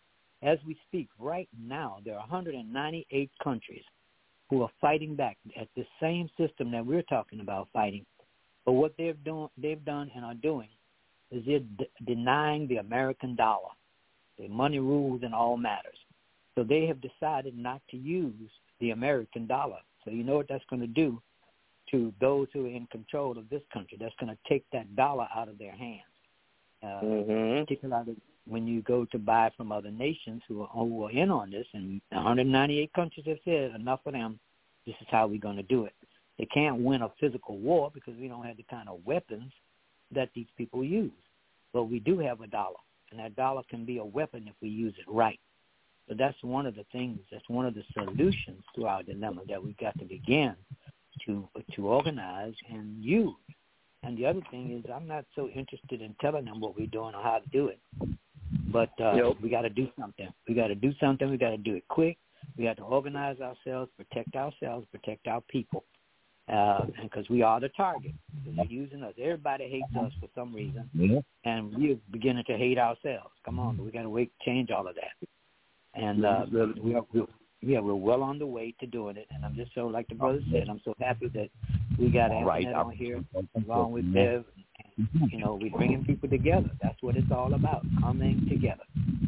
D: as we speak right now, there are one hundred ninety-eight countries who are fighting back at the same system that we're talking about fighting. But what they've done, they've done and are doing is they're d- denying the American dollar. The money rules in all matters. So they have decided not to use the American dollar. So you know what that's going to do to those who are in control of this country. That's going to take that dollar out of their hands. Uh, mm-hmm. Particularly when you go to buy from other nations who are, who are in on this, and one hundred ninety-eight countries have said enough of them, this is how we're going to do it. They can't win a physical war because we don't have the kind of weapons that these people use. But we do have a dollar, and that dollar can be a weapon if we use it right. So that's one of the things, that's one of the solutions to our dilemma that we've got to begin to to organize and use. And the other thing is I'm not so interested in telling them what we're doing or how to do it. But uh, yep. we got to do something. We got to do something. We got to do it quick. We got to organize ourselves, protect ourselves, protect our people. Uh, because we are the target. They're using us. Everybody hates us for some reason, yeah. and we're beginning to hate ourselves. Come on, we got to wait, change all of that. And uh, we are, we're, yeah, we're well on the way to doing it. And I'm just so, like the brother said, I'm so happy that we got Antoinette right. on here along with Bev. And, you know, we're bringing people together. That's what it's all about, coming together.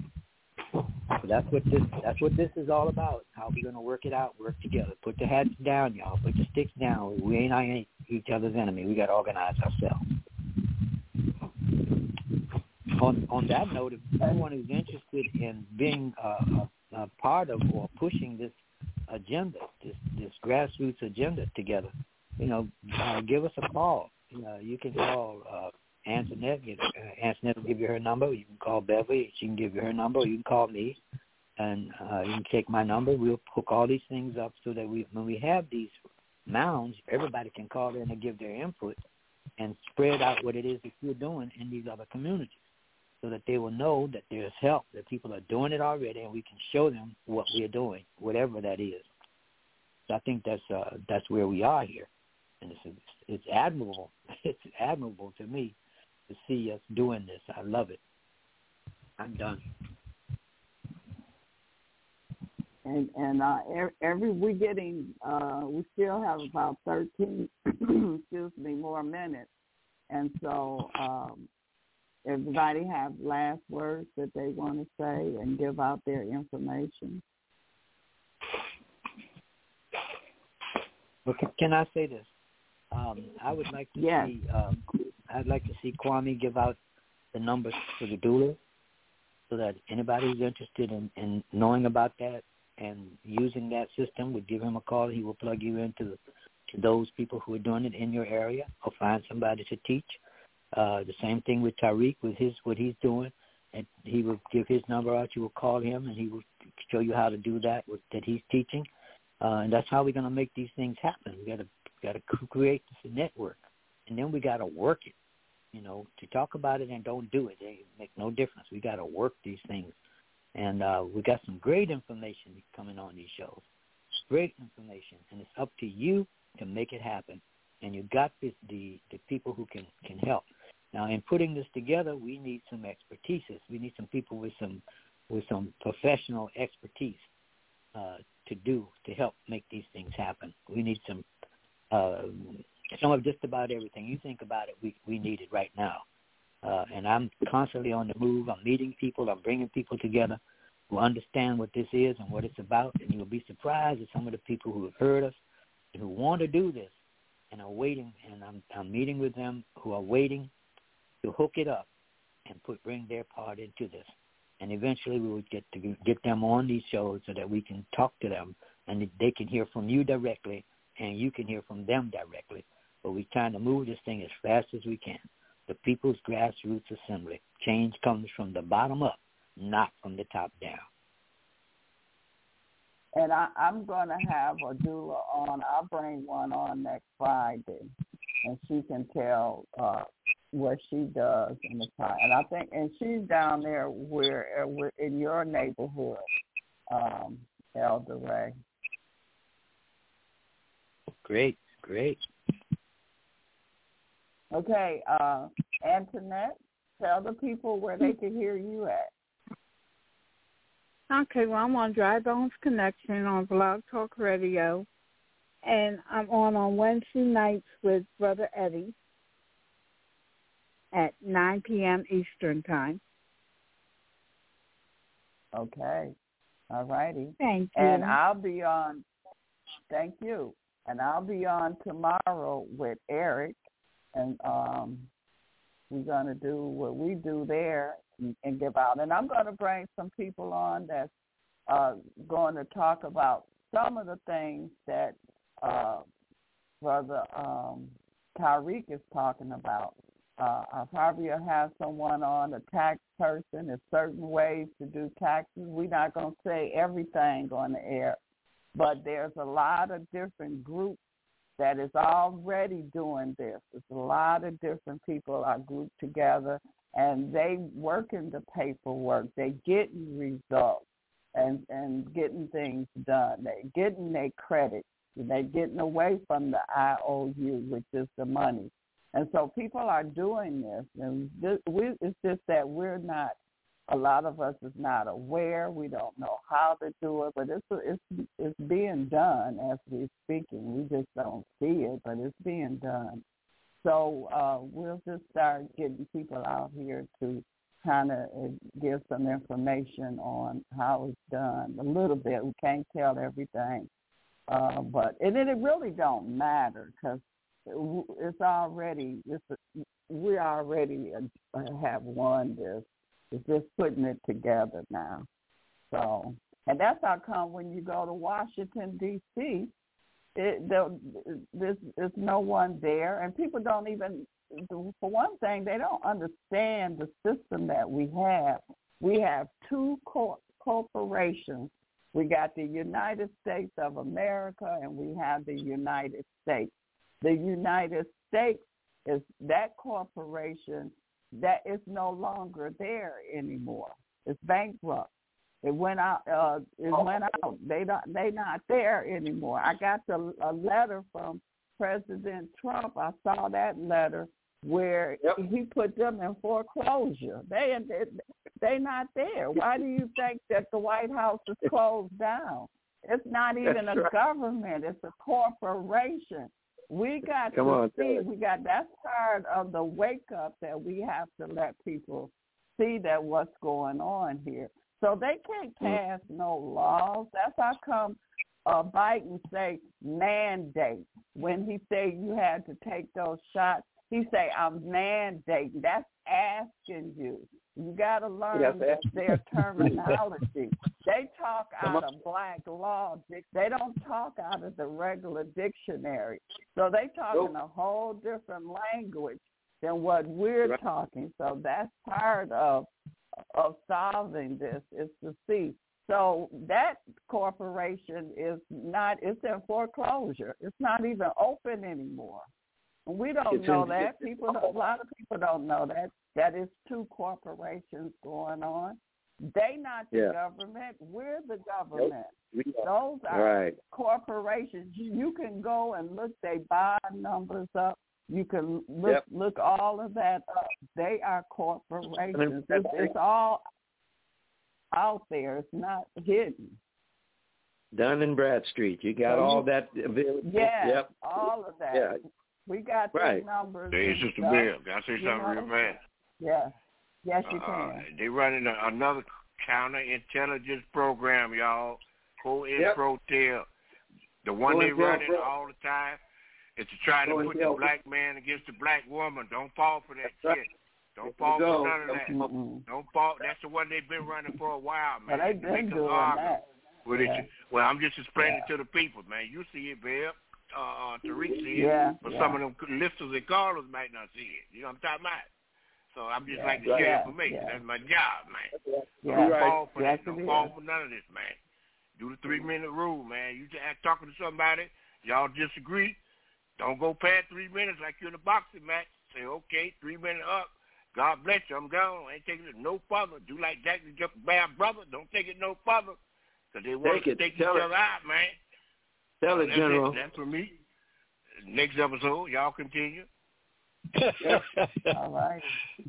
D: So that's what this that's what this is all about. How we're gonna work it out, work together. Put the hats down, y'all. Put the sticks down. We ain't, I ain't each other's enemy. We gotta organize ourselves. On on that note, if someone is interested in being uh, uh, part of or pushing this agenda, this this grassroots agenda together, you know, uh, give us a call. You know, you can call uh, Antoinette. Get, uh, Antoinette will give you her number. You can call Beverly. She can give you her number. Or you can call me, and uh, you can take my number. We'll hook all these things up so that we, when we have these mounds, everybody can call in and give their input and spread out what it is that you're doing in these other communities, so that they will know that there's help, that people are doing it already, and we can show them what we're doing, whatever that is. So I think that's uh, that's where we are here, and it's it's admirable. It's admirable to me to see us doing this. I love it. I'm done.
B: And and uh, every we getting uh, we still have about thirteen, excuse me, more minutes, and so um, everybody have last words that they want to say and give out their information.
D: Well, can, can I say this? Um, I would like to
B: yes.
D: see. Um, I'd like to see Kwame give out the numbers for the doula, so that anybody who's interested in, in knowing about that and using that system would give him a call. He will plug you into the, to those people who are doing it in your area, or find somebody to teach. Uh, the same thing with Tariq with his what he's doing, and he will give his number out. You will call him, and he will show you how to do that with, that he's teaching. Uh, and that's how we're going to make these things happen. We got to got to create this network, and then we got to work it. You know, to talk about it and don't do it, they make no difference. We got to work these things, and uh, we got some great information coming on these shows. Great information, and it's up to you to make it happen. And you got this, the the people who can can help. Now, in putting this together, we need some expertise. We need some people with some with some professional expertise uh, to do to help make these things happen. We need some. Uh, some of just about everything. You think about it, we we need it right now. Uh, and I'm constantly on the move. I'm meeting people. I'm bringing people together who understand what this is and what it's about. And you'll be surprised at some of the people who have heard us and who want to do this and are waiting. And I'm I'm meeting with them who are waiting to hook it up and put bring their part into this. And eventually we will get to get them on these shows so that we can talk to them and they can hear from you directly and you can hear from them directly. But we're trying to move this thing as fast as we can. The People's Grassroots Assembly. Change comes from the bottom up, not from the top down.
B: And I, I'm going to have a doula on. I'll bring one on next Friday, and she can tell uh, what she does in the time. And I think, and she's down there where, where in your neighborhood, um, Elder Ray.
D: Great, great.
B: Okay, uh, Antoinette, tell the people where they can hear you at.
F: Okay, well, I'm on Dry Bones Connection on Blog Talk Radio, and I'm on on Wednesday nights with Brother Eddie at nine p.m. Eastern Time.
B: Okay, all righty.
F: Thank you.
B: And I'll be on, thank you, and I'll be on tomorrow with Eric. And um, we're going to do what we do there and, and give out. And I'm going to bring some people on that's uh, going to talk about some of the things that uh, Brother um, Tariq is talking about. Uh, I'll probably have someone on, a tax person. There's certain ways to do taxes. We're not going to say everything on the air, but there's a lot of different groups that is already doing this. There's a lot of different people are grouped together, and they working the paperwork. They getting results and, and getting things done. They getting their credit. They're getting away from the I O U, which is the money. And so people are doing this, and this, we, it's just that we're not, a lot of us is not aware. We don't know how to do it, but it's it's it's being done as we're speaking. We just don't see it, but it's being done. So uh, we'll just start getting people out here to kind of give some information on how it's done a little bit. We can't tell everything, uh, but and then it really don't matter because it's already it's we already have won this. It's just putting it together now. So And that's how come when you go to Washington, D C, it, the, there's, there's no one there. And people don't even, for one thing, they don't understand the system that we have. We have two cor- corporations. We got the United States of America, and we have the United States. The United States is that corporation that is no longer there anymore. It's bankrupt. It went out. Uh, it went out. They not. They not there anymore. I got the, a letter from President Trump. I saw that letter where yep. he put them in foreclosure. They they not there. Why do you think that the White House is closed down? It's not even that's a right. government. It's a corporation. We got
J: Come
B: to
J: on,
B: see. We got that's part of the wake up that we have to let people see that what's going on here. So they can't pass no laws. That's how come uh, Biden say mandate. When he say you had to take those shots, he say I'm mandating. That's asking you. You got to learn their terminology. They talk out of black law. They don't talk out of the regular dictionary. So they talk nope. in a whole different language than what we're right. talking. So that's part of of solving this is to see. So that corporation is not, it's in foreclosure. It's not even open anymore. We don't
J: it's
B: know
J: in,
B: that. People, a lot of people don't know that. That is two corporations going on. They not the
J: yeah.
B: government. We're the government.
J: Nope.
B: Those are
J: right.
B: corporations. You, you can go and look their buy numbers up. You can look
J: yep.
B: look all of that up. They are corporations. It's, it's all out there. It's not hidden.
J: Dun and Bradstreet. You got so all you, that available.
B: Yeah,
J: yep.
B: all of that.
J: Yeah.
B: We got
J: right.
B: those numbers.
I: Hey, Sister Bill, can I say something
B: know?
I: real fast?
B: Yeah. Yes, you
I: uh,
B: can.
I: They running a, another counterintelligence program, y'all. COINTELPRO. Yep. The one they running all the time. It's to try to put the black man against the black woman. Don't fall for that
J: That's
I: shit.
J: Right.
I: Don't fall
J: go.
I: for none of that.
B: Mm-hmm.
I: Don't fall. That's the one they've been running for a while, man.
B: Well, they've been doing that.
I: With
B: yeah.
I: it. Well, I'm just explaining
B: yeah.
I: to the people, man. You see it, Bill. Uh, Tariq see it.
B: Yeah.
I: But
B: yeah.
I: some of them listeners and callers might not see it. You know what I'm talking about? So I'm just
B: yeah.
I: like to share
B: yeah.
I: information.
B: Yeah.
I: That's my job, man.
B: Yeah.
I: Don't
B: right.
I: fall for
B: yes,
I: that. Don't fall for none of this, man. Do the three-minute rule, man. You just talking to somebody, y'all disagree. Don't go past three minutes like you're in a boxing match. Say, okay, three minutes up. God bless you. I'm gone. I ain't taking it no further. Do like Jack the Bad Brother. Don't take it no further. Because they want to take each other out, man.
J: Tell
I: so
J: it,
I: that's
J: General.
I: It. That's for me. Next episode, y'all continue.
B: All right.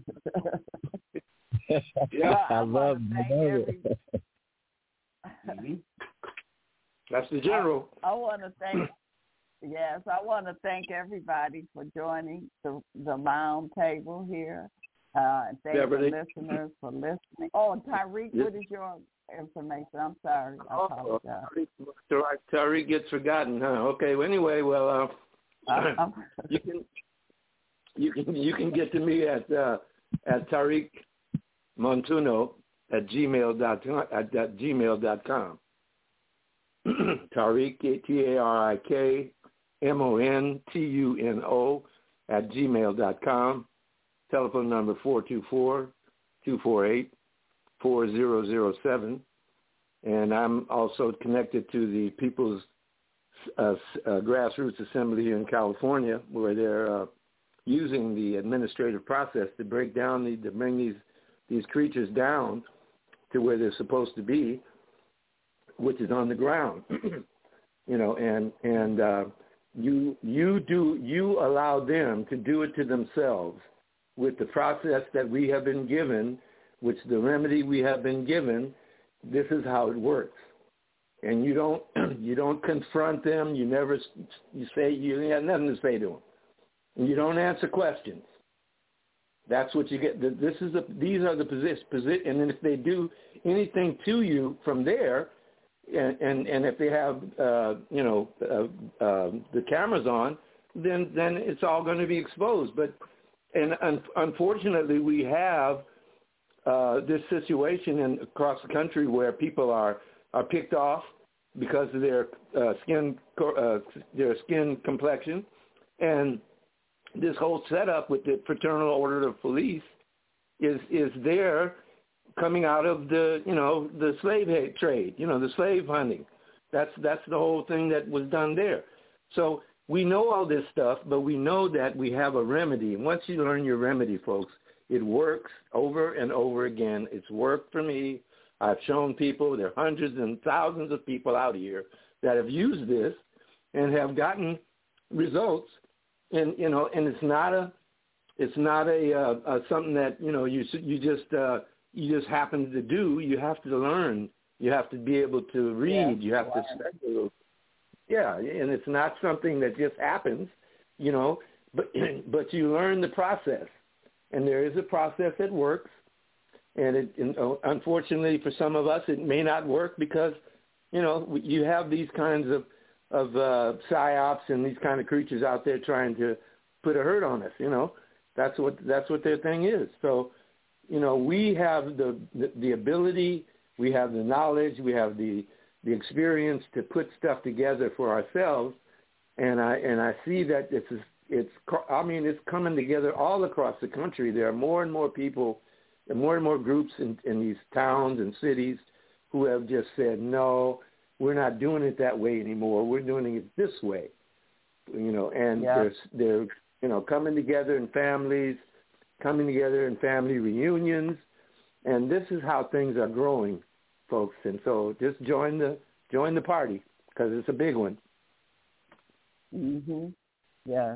J: yeah,
B: I,
D: I love
B: it.
J: mm-hmm. That's the General.
B: I, I want to thank, yes, I want to thank everybody for joining the, the round table here. Uh, and thank
J: Beverly.
B: the listeners for listening. Oh, Tariq, yes. What is your information? I'm sorry. I
J: oh,
B: apologize.
J: Tariq, Tariq gets forgotten, huh? Okay. Well, anyway, well, uh, you can you can you can get to me at uh, at Tariq Montuno at gmail dot com at, at gmail dot com. Tariq T A R I K M O N T U N O at gmail dot com. Telephone number four two four, two four eight, four zero zero seven. And I'm also connected to the People's uh, uh, Grassroots Assembly in California, where they're uh, using the administrative process to break down, the, to bring these these creatures down to where they're supposed to be, which is on the ground. You know, and and uh, you you do you allow them to do it to themselves with the process that we have been given, which the remedy we have been given. This is how it works, and you don't you don't confront them. You never you say you have nothing to say to them, and you don't answer questions. That's what you get. This is the these are the position position, and then if they do anything to you from there, and and, and if they have uh, you know uh, uh, the cameras on, then then it's all going to be exposed. But and un- unfortunately, we have. Uh, this situation in, across the country where people are are picked off because of their uh, skin uh, their skin complexion, and this whole setup with the Fraternal Order of Police is is there coming out of the you know the slave trade, you know the slave hunting. That's that's the whole thing that was done there. So we know all this stuff, but we know that we have a remedy. And once you learn your remedy, folks, it works over and over again. It's worked for me. I've shown people, there are hundreds and thousands of people out here that have used this and have gotten results. And you know, and it's not a, it's not a, uh, uh, something that you know you you just uh, you just happen to do. You have to learn. You have to be able to read. Yeah, you have wow. to study. Yeah, and it's not something that just happens, you know. But but you learn the process, and there is a process that works. And it, and unfortunately, for some of us, it may not work because, you know, you have these kinds of of uh, psyops and these kind of creatures out there trying to put a hurt on us. You know, that's what that's what their thing is. So, you know, we have the the, the ability, we have the knowledge, we have the the experience to put stuff together for ourselves. And I and I see that it's it's I mean it's coming together all across the country. There are more and more people. And more and more groups in, in these towns and cities who have just said, no, we're not doing it that way anymore. We're doing it this way, you know, and yeah. they're, they're, you know, coming together in families, coming together in family reunions. And this is how things are growing, folks. And so just join the, join the party because it's a big one.
B: Mm-hmm. Yeah.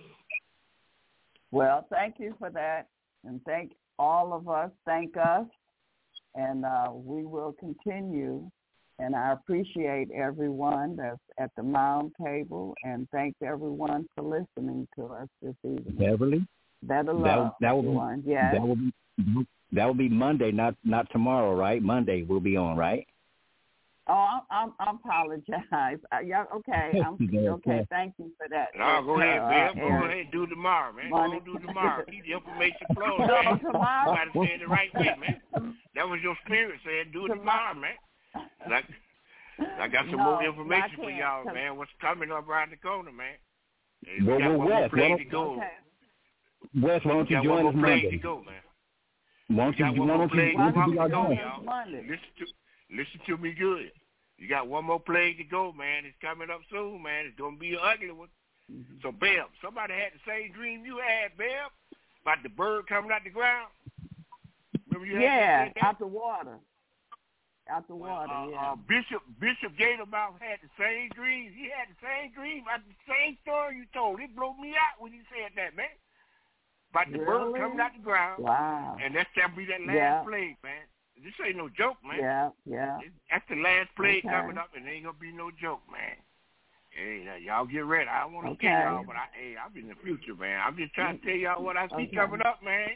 B: Well, thank you for that. And thank all of us, thank us, and uh, we will continue. And I appreciate everyone that's at the Mound Table, and thanks everyone for listening to us this evening.
H: Beverly,
B: Better love,
H: that, that will
B: everyone. Be, yes.
H: That will be that will be Monday, not not tomorrow, right? Monday we'll be on, right?
B: Oh, I, I, I apologize. Uh, yeah, okay, I'm okay. Thank you for that.
I: No, go ahead,
B: uh,
I: Bill. Go ahead and do it tomorrow, man. Money. Go do it tomorrow. Keep the information flowing,
B: no,
I: man.
B: Tomorrow.
I: You gotta say it the right way, man. That was your spirit saying do it tomorrow, man. Like, I got some
B: no,
I: more information for y'all, man. What's coming up around the corner, man? Hey, we
H: well,
I: got
H: well,
I: one
H: Wes,
I: more play
H: well,
I: to go.
B: Okay.
H: Wes, why don't you join us Monday?
I: To go, man.
H: Won't you,
I: one more play
H: won't you,
I: to go, y'all. Listen to, listen to me good. You got one more play to go, man. It's coming up soon, man. It's going to be an ugly one. Mm-hmm. So, Beb, somebody had the same dream you had, Beb, about the bird coming out the ground. Remember you
B: yeah,
I: had that?
B: out the water. Out the
I: well,
B: water,
I: uh,
B: yeah.
I: Uh, Bishop Bishop Gatormouth had the same dream. He had the same dream about the same story you told. It blew me out when you said that, man. About the
B: really?
I: bird coming out the ground.
B: Wow.
I: And that's that be that last
B: yeah.
I: play, man. This ain't no joke, man.
B: Yeah, yeah.
I: That's the last play
B: okay.
I: coming up, and it ain't gonna be no joke, man. Hey, now, y'all get ready. I don't want to
B: okay.
I: scare y'all, but I, hey, I'm in the future, man. I'm just trying to tell y'all what I see okay. coming up, man.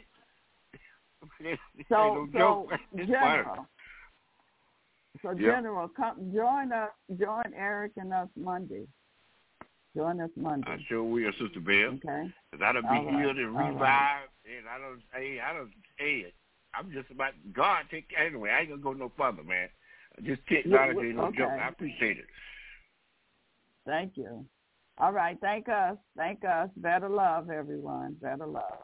B: so,
I: no
B: so
I: joke,
B: General, so
I: yep.
B: General, come join us, join Eric and us Monday. Join us Monday.
I: I sure will, Sister Bell.
B: Okay.
I: Cause I done be
B: All
I: healed
B: right.
I: and revived, right. and I don't, hey, I don't, hey. I'm just about God take care. Anyway, I ain't gonna go no further, man. Just technology ain't no
B: okay.
I: joke. I appreciate it.
B: Thank you. All right, thank us. Thank us. Better love, everyone. Better love.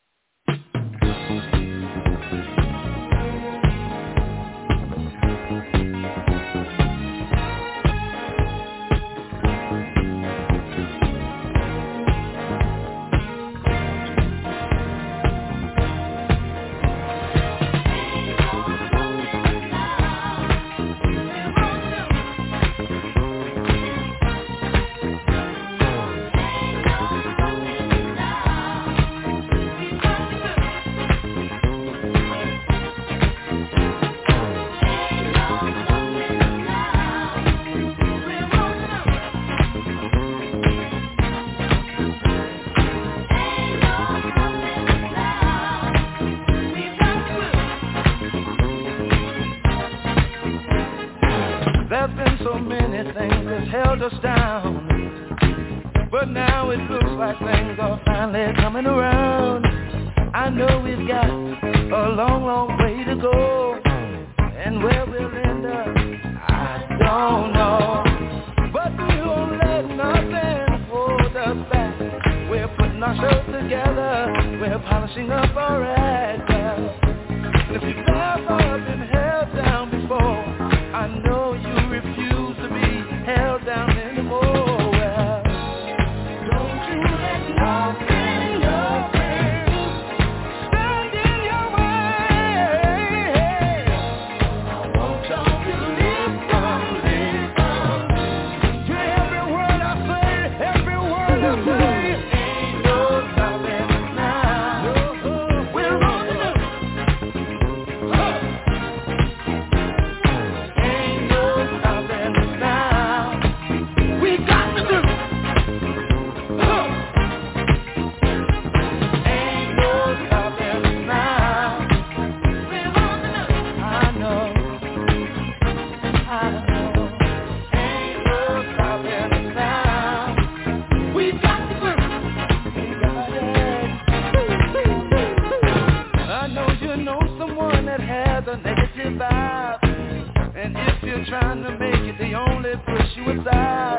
C: Held us down, but now it looks like things are finally coming around. I know we've got a long, long way to go, and where we'll end up, I no, no. But we won't let nothing hold us back. We're putting our shows together. We're polishing up our act. If you've never been held down before, I know you refuse to be held down anymore. Well, don't you let nothing, nothing stand in your way. I want y'all to listen, listen to every word I say, every word I say. Ain't no stopping us now. We're on the move. Ain't no stopping us now. We got to do. Ain't no stopping us now. We're on the move. I know. I know. Ain't no stopping us now. We got to do. We got it. I know you know someone that has a negative vibe, and if you're trying to make it, they only push you aside.